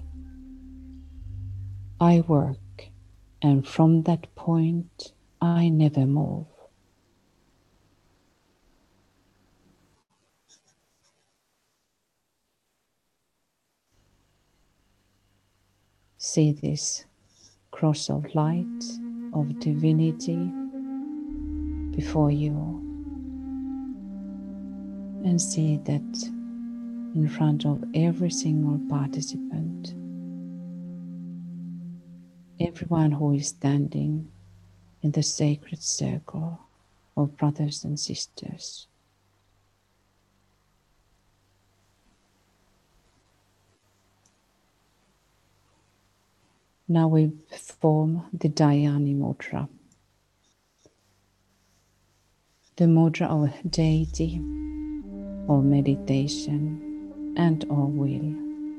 I work, and from that point I never move. See this cross of light, of divinity before you, and see that in front of every single participant, everyone who is standing in the sacred circle of brothers and sisters. Now we perform the Dhyani Mudra, the mudra of deity, of meditation, and of will.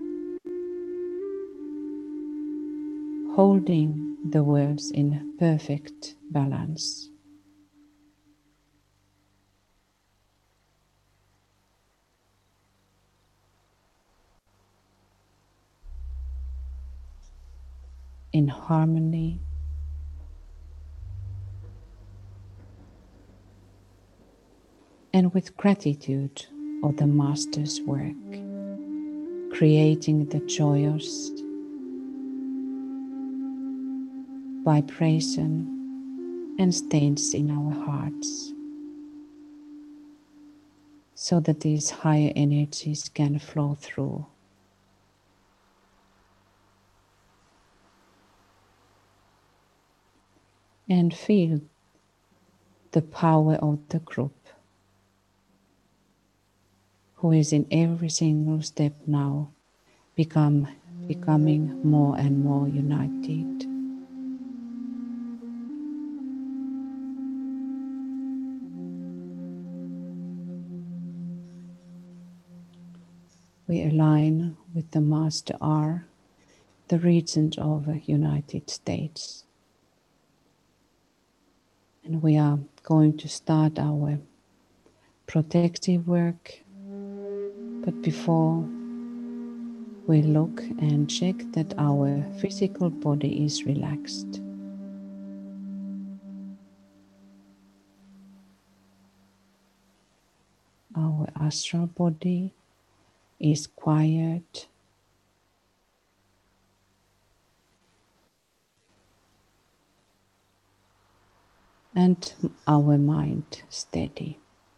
Holding the words in perfect balance. in harmony, and with gratitude of the Master's work, creating the joyous vibration and states in our hearts, so that these higher energies can flow through. And feel the power of the group, who is in every single step now become becoming more and more united. We align with the Master R, the Regent of the United States. And we are going to start our protective work. But before we look and check that our physical body is relaxed. Our astral body is quiet. And our mind steady.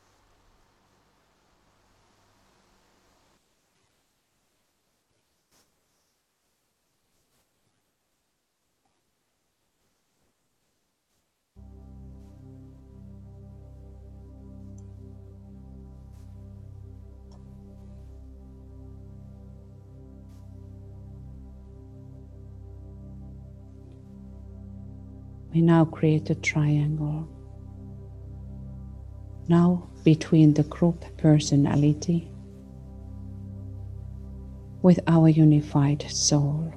We now create a triangle. Now between the group personality with our unified soul.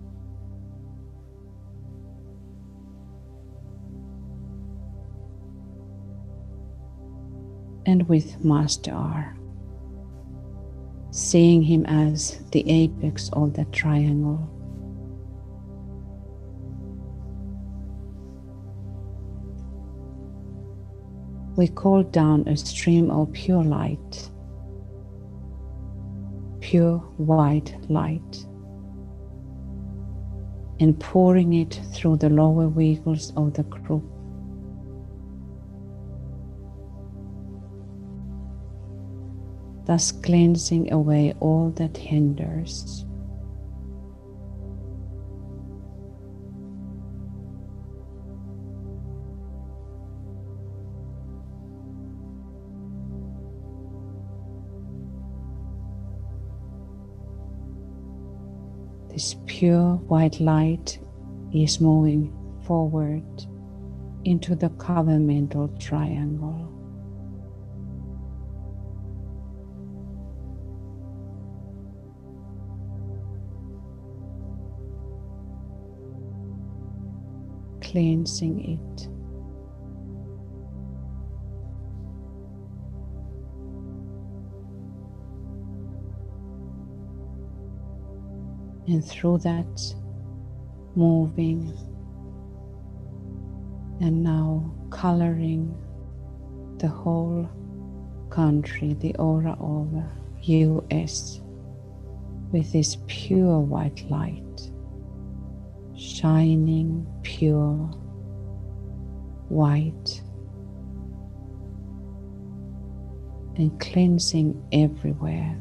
And with Master R, seeing him as the apex of the triangle. We call down a stream of pure light, pure white light, and pouring it through the lower vehicles of the group. Thus cleansing away all that hinders. This pure white light is moving forward into the covenantal triangle. Cleansing it. And through that, moving and now coloring the whole country, the aura of U S, with this pure white light, shining pure white and cleansing everywhere.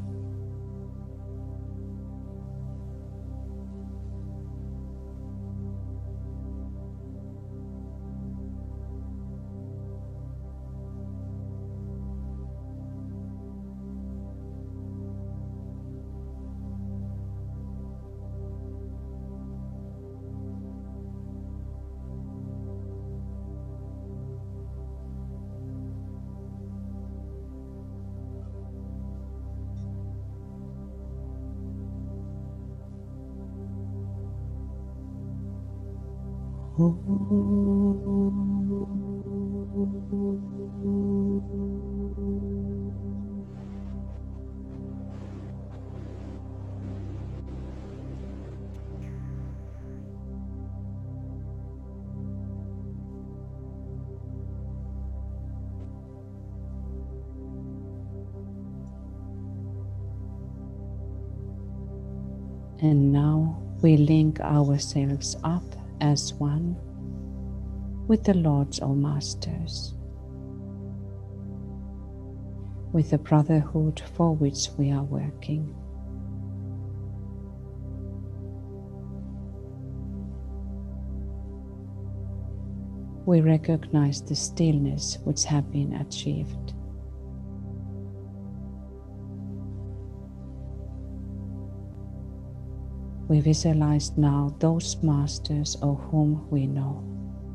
And now we link ourselves up as one with the Lords or Masters, with the brotherhood for which we are working. We recognize the stillness which has been achieved. We visualize now those masters of whom we know.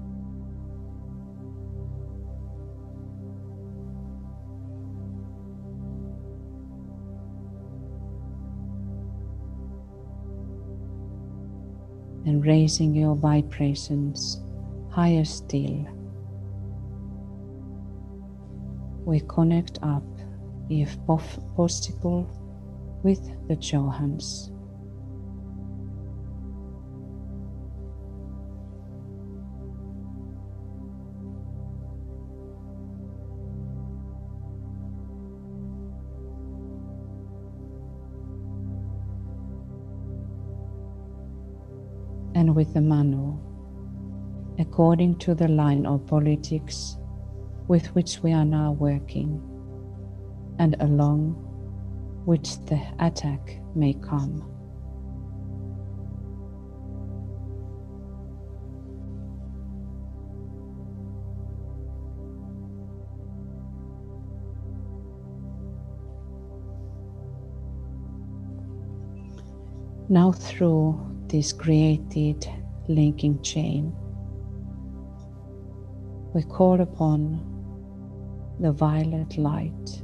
And raising your vibrations higher still, we connect up, if possible, with the Johans. And with the Manu, according to the line of politics with which we are now working, and along which the attack may come. Now through this created linking chain, we call upon the violet light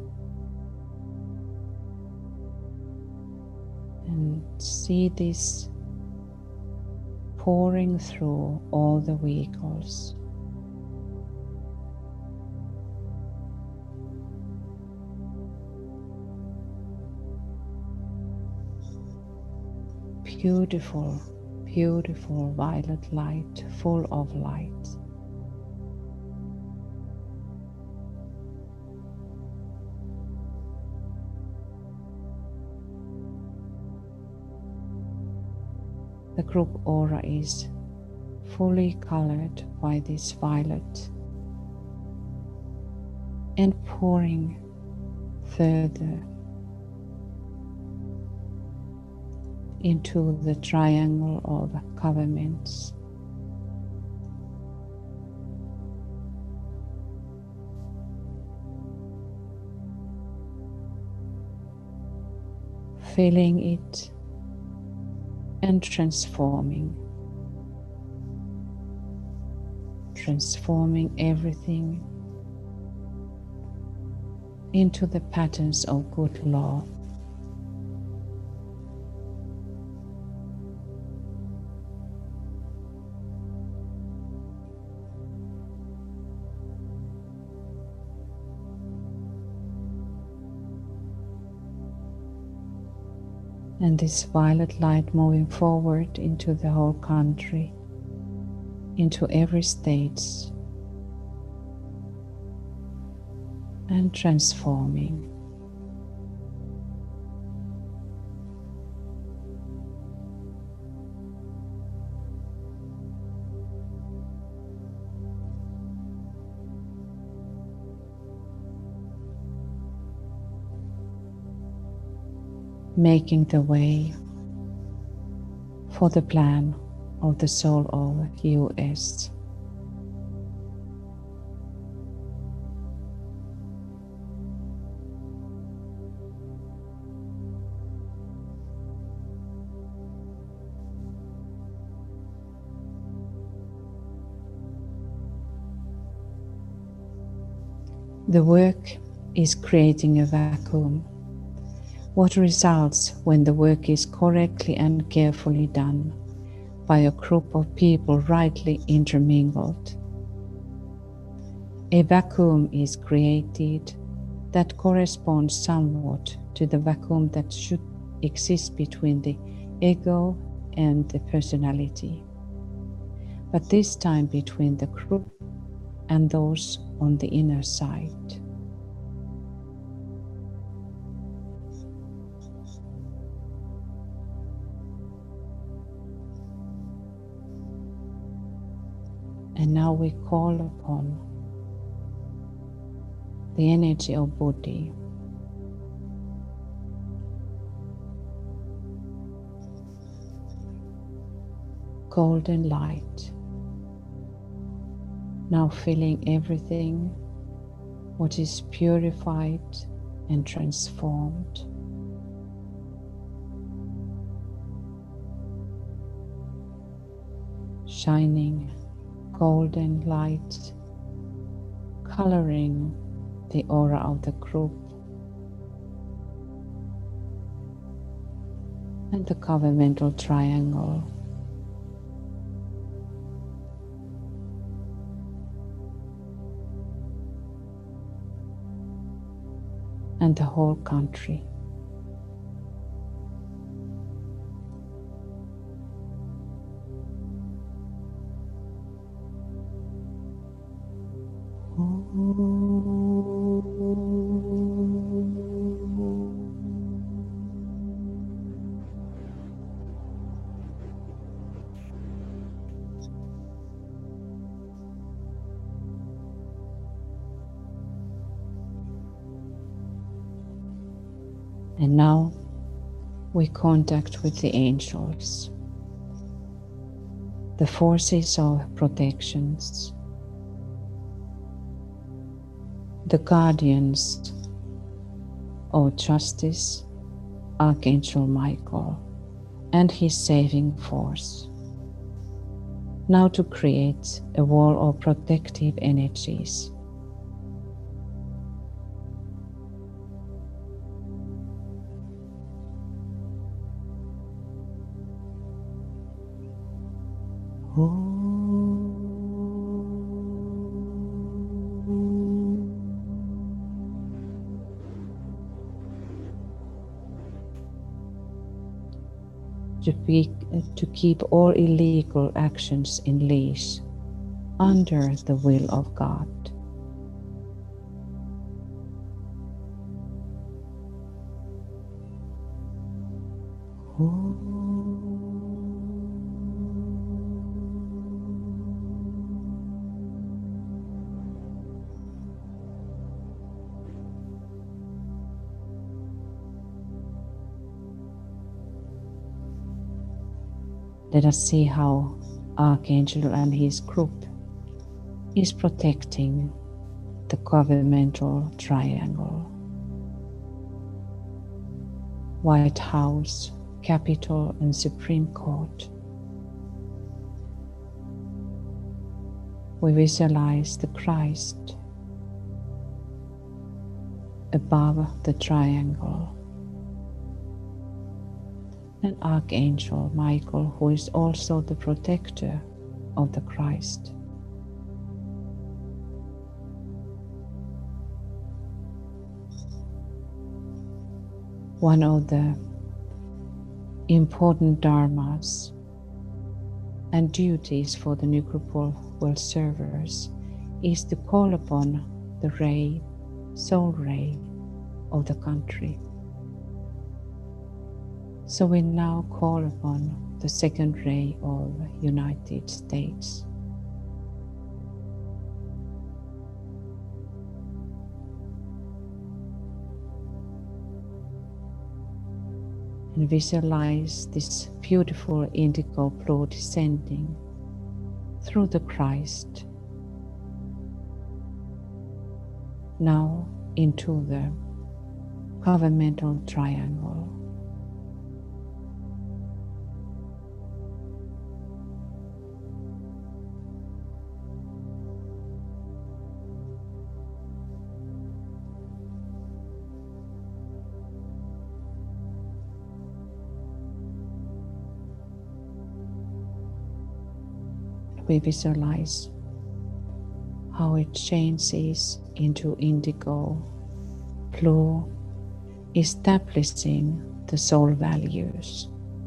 and see this pouring through all the vehicles. Beautiful, beautiful violet light, full of light. The group aura is fully colored by this violet and pouring further into the triangle of governments. Filling it and transforming, transforming everything into the patterns of good law. And this violet light moving forward into the whole country, into every state, and transforming. Making the way for the plan of the soul of U S. The work is creating a vacuum. What results when the work is correctly and carefully done by a group of people rightly intermingled? A vacuum is created that corresponds somewhat to the vacuum that should exist between the ego and the personality, but this time between the group and those on the inner side. And now we call upon the energy of Buddhi, golden light, now filling everything what is purified and transformed. Shining golden light, coloring the aura of the group and the covenantal triangle. And the whole country. And now we contact with the angels, the forces of protections, the guardians of justice, Archangel Michael, and his saving force, now to create a wall of protective energies. To, be, to keep all illegal actions in leash under the will of God. Let us see how Archangel and his group is protecting the covenantal triangle. White House, Capitol, and Supreme Court. We visualize the Christ above the triangle. And Archangel Michael, who is also the protector of the Christ. One of the important dharmas and duties for the Nucropol world servers is to call upon the ray, soul ray of the country. So we now call upon the second ray of the United States. And visualize this beautiful indigo blue descending through the Christ, now into the covenantal triangle. We visualize how it changes into indigo blue, establishing the soul values.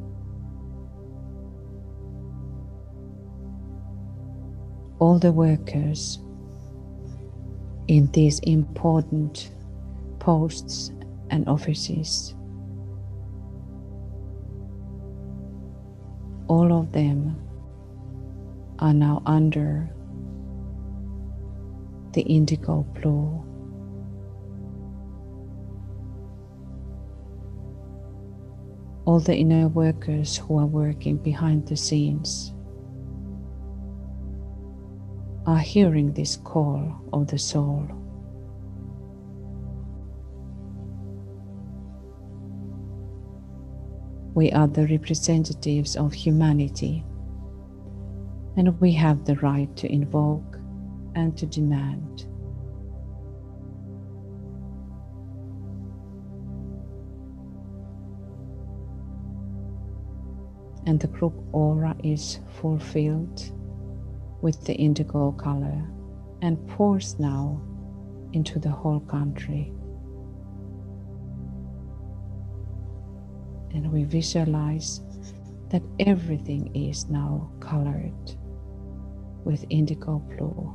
All the workers in these important posts and offices, all of them are now under the indigo blue. All the inner workers who are working behind the scenes are hearing this call of the soul. We are the representatives of humanity, and we have the right to invoke and to demand. And the group aura is fulfilled with the indigo color and pours now into the whole country. And we visualize that everything is now colored with indigo blue.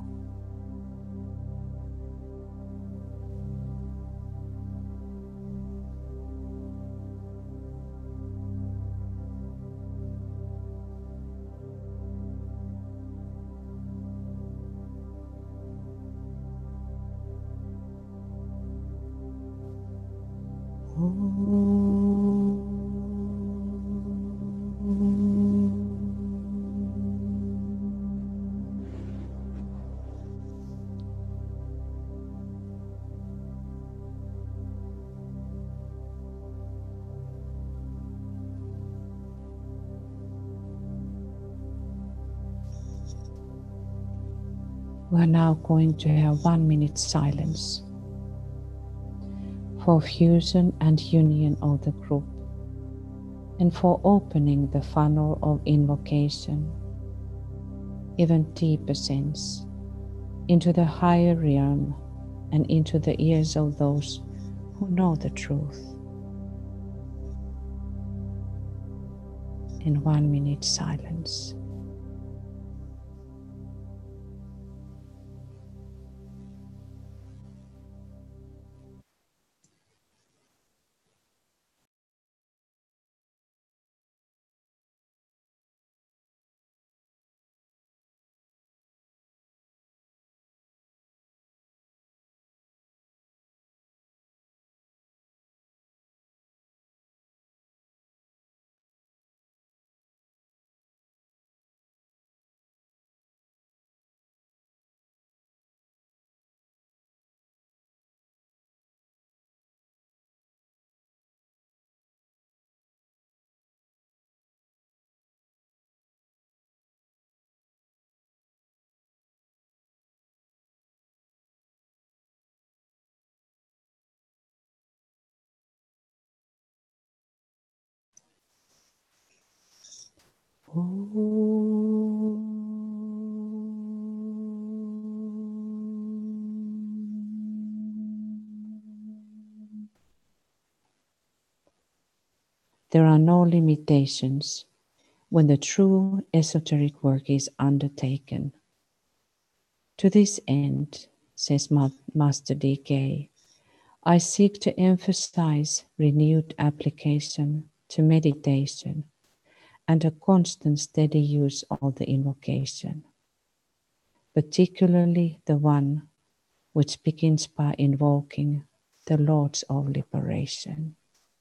We are now going to have one minute silence for fusion and union of the group, and for opening the funnel of invocation, even deeper sense, into the higher realm and into the ears of those who know the truth. In one minute silence. There are no limitations when the true esoteric work is undertaken. To this end, says Master D K, I seek to emphasize renewed application to meditation and a constant steady use of the invocation, particularly the one which begins by invoking the Lords of Liberation.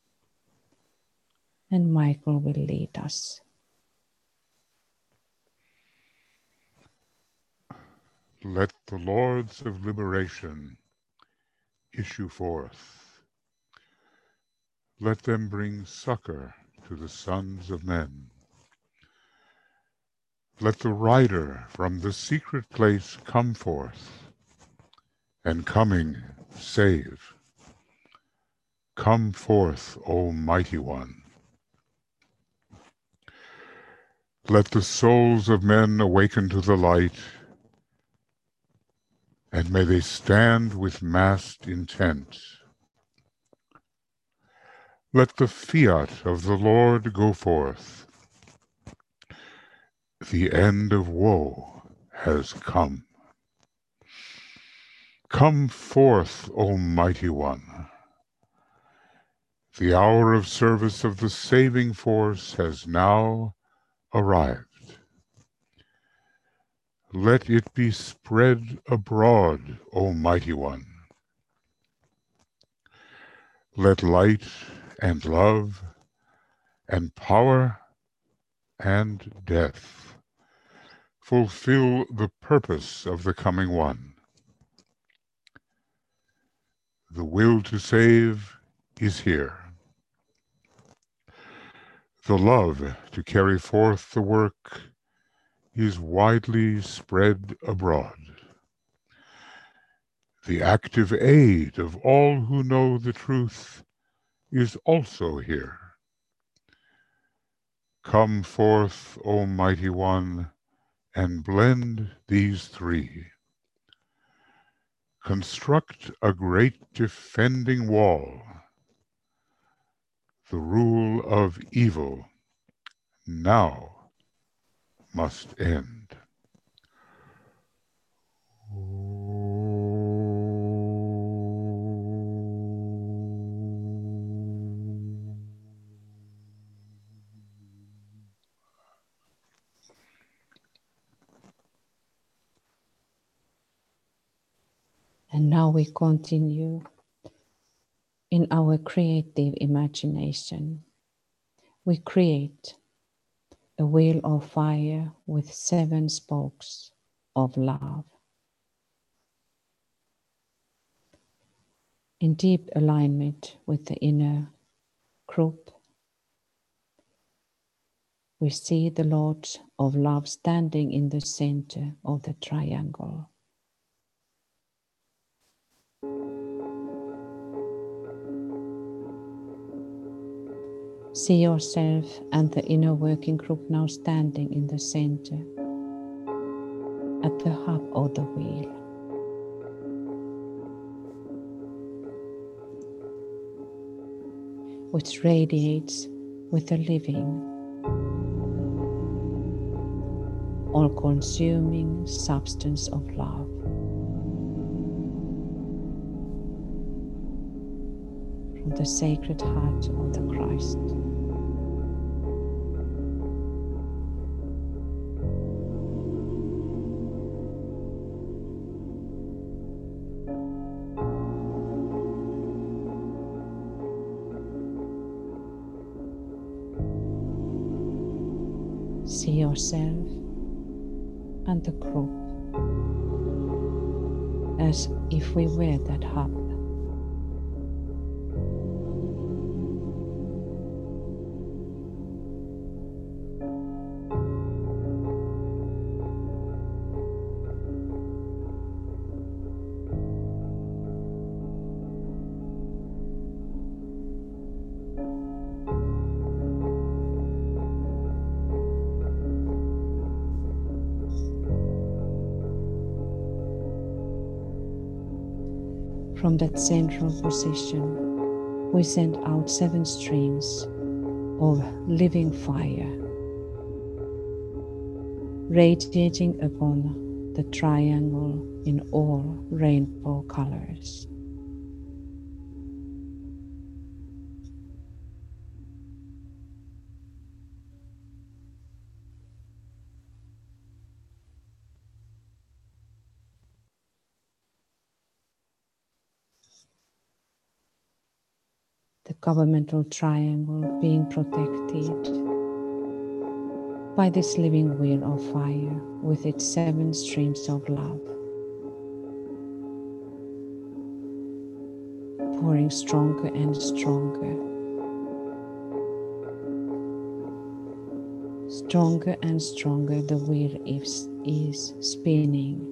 And Michael will lead us. Let the Lords of Liberation issue forth. Let them bring succor to the sons of men. Let the rider from the secret place come forth, and coming save. Come forth, O Mighty One. Let the souls of men awaken to the light, and may they stand with massed intent. Let the fiat of the Lord go forth. The end of woe has come. Come forth, O Mighty One. The hour of service of the saving force has now arrived. let it be spread abroad, O Mighty One. Let light and love and power and death fulfill the purpose of the coming One. The will to save is here. The love to carry forth the work is widely spread abroad. The active aid of all who know the truth is also here. Come forth, O Mighty One, and blend these three. Construct a great defending wall. The rule of evil now must end. And now we continue in our creative imagination. We create a wheel of fire with seven spokes of love. In deep alignment with the inner group, we see the Lord of Love standing in the center of the triangle. See yourself and the inner working group now standing in the center, at the hub of the wheel. Which radiates with the living, all-consuming substance of love. From the sacred heart of the Christ. See yourself and the group as if we were that hub. From that central position, we send out seven streams of living fire, radiating upon the triangle in all rainbow colors. The governmental triangle being protected by this living wheel of fire with its seven streams of love, pouring stronger and stronger, stronger and stronger. The wheel is, is spinning.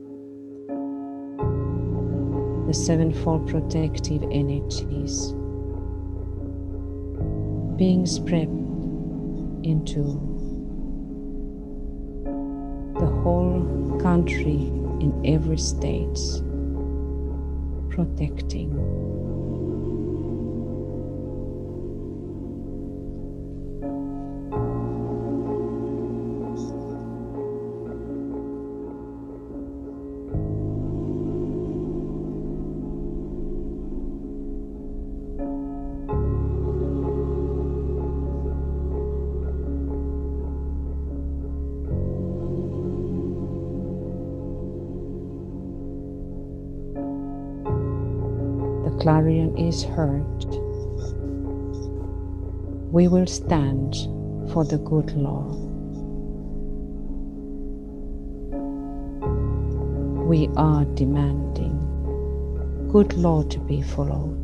The sevenfold protective energies being spread into the whole country in every state, protecting. clarion is heard, we will stand for the good law. We are demanding good law to be followed.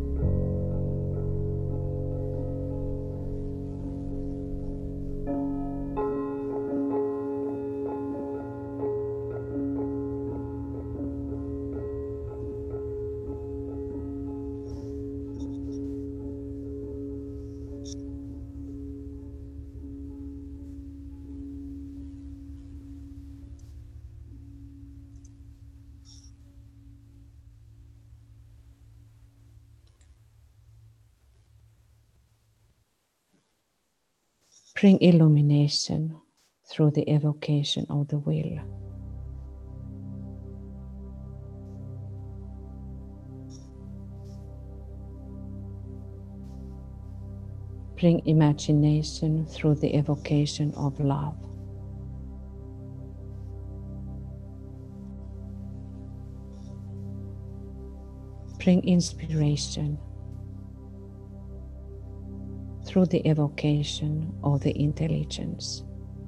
Bring illumination through the evocation of the will. Bring imagination through the evocation of love. Bring inspiration through the evocation of the intelligence.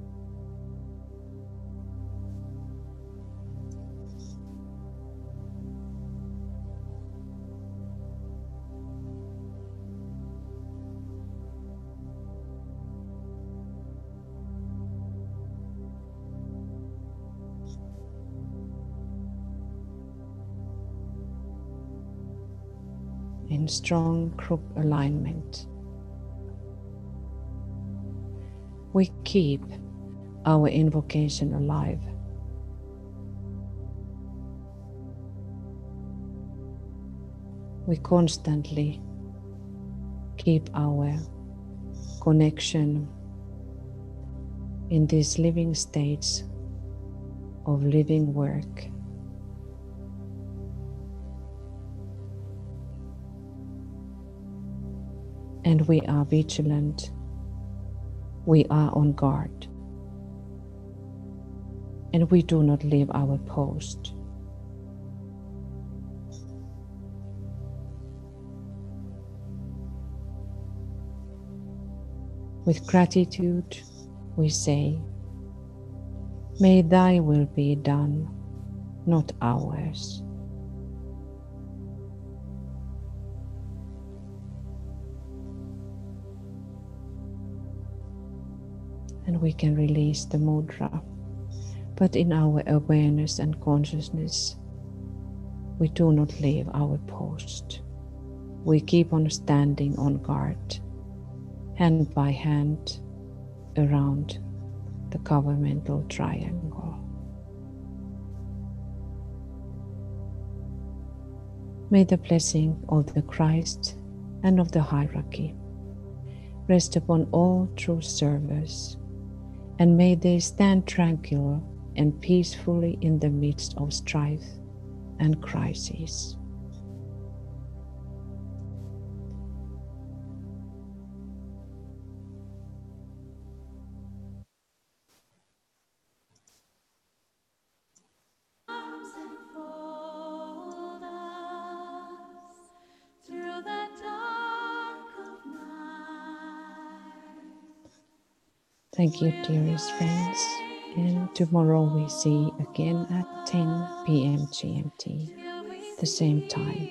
In strong group alignment, we keep our invocation alive. We constantly keep our connection in these living states of living work. And we are vigilant. We are on guard. And we do not leave our post. With gratitude, we say, "May thy will be done, not ours." And we can release the mudra. But in our awareness and consciousness, we do not leave our post. We keep on standing on guard, hand by hand, around the governmental triangle. May the blessing of the Christ and of the hierarchy rest upon all true servers, and may they stand tranquil and peacefully in the midst of strife and crises. Thank you, dearest friends. And tomorrow we see again at ten p m G M T, the same time.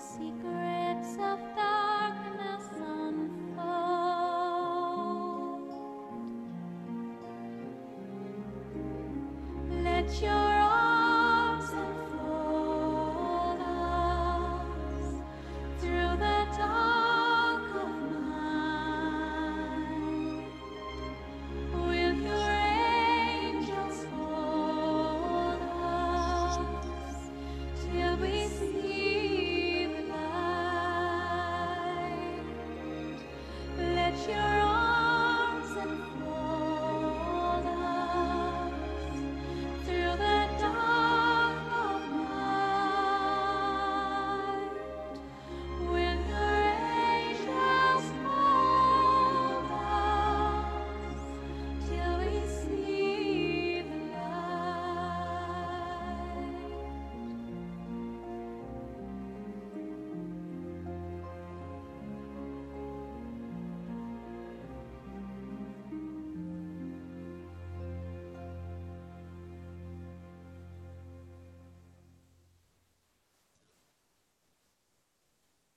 secrets of darkness unfold. Let your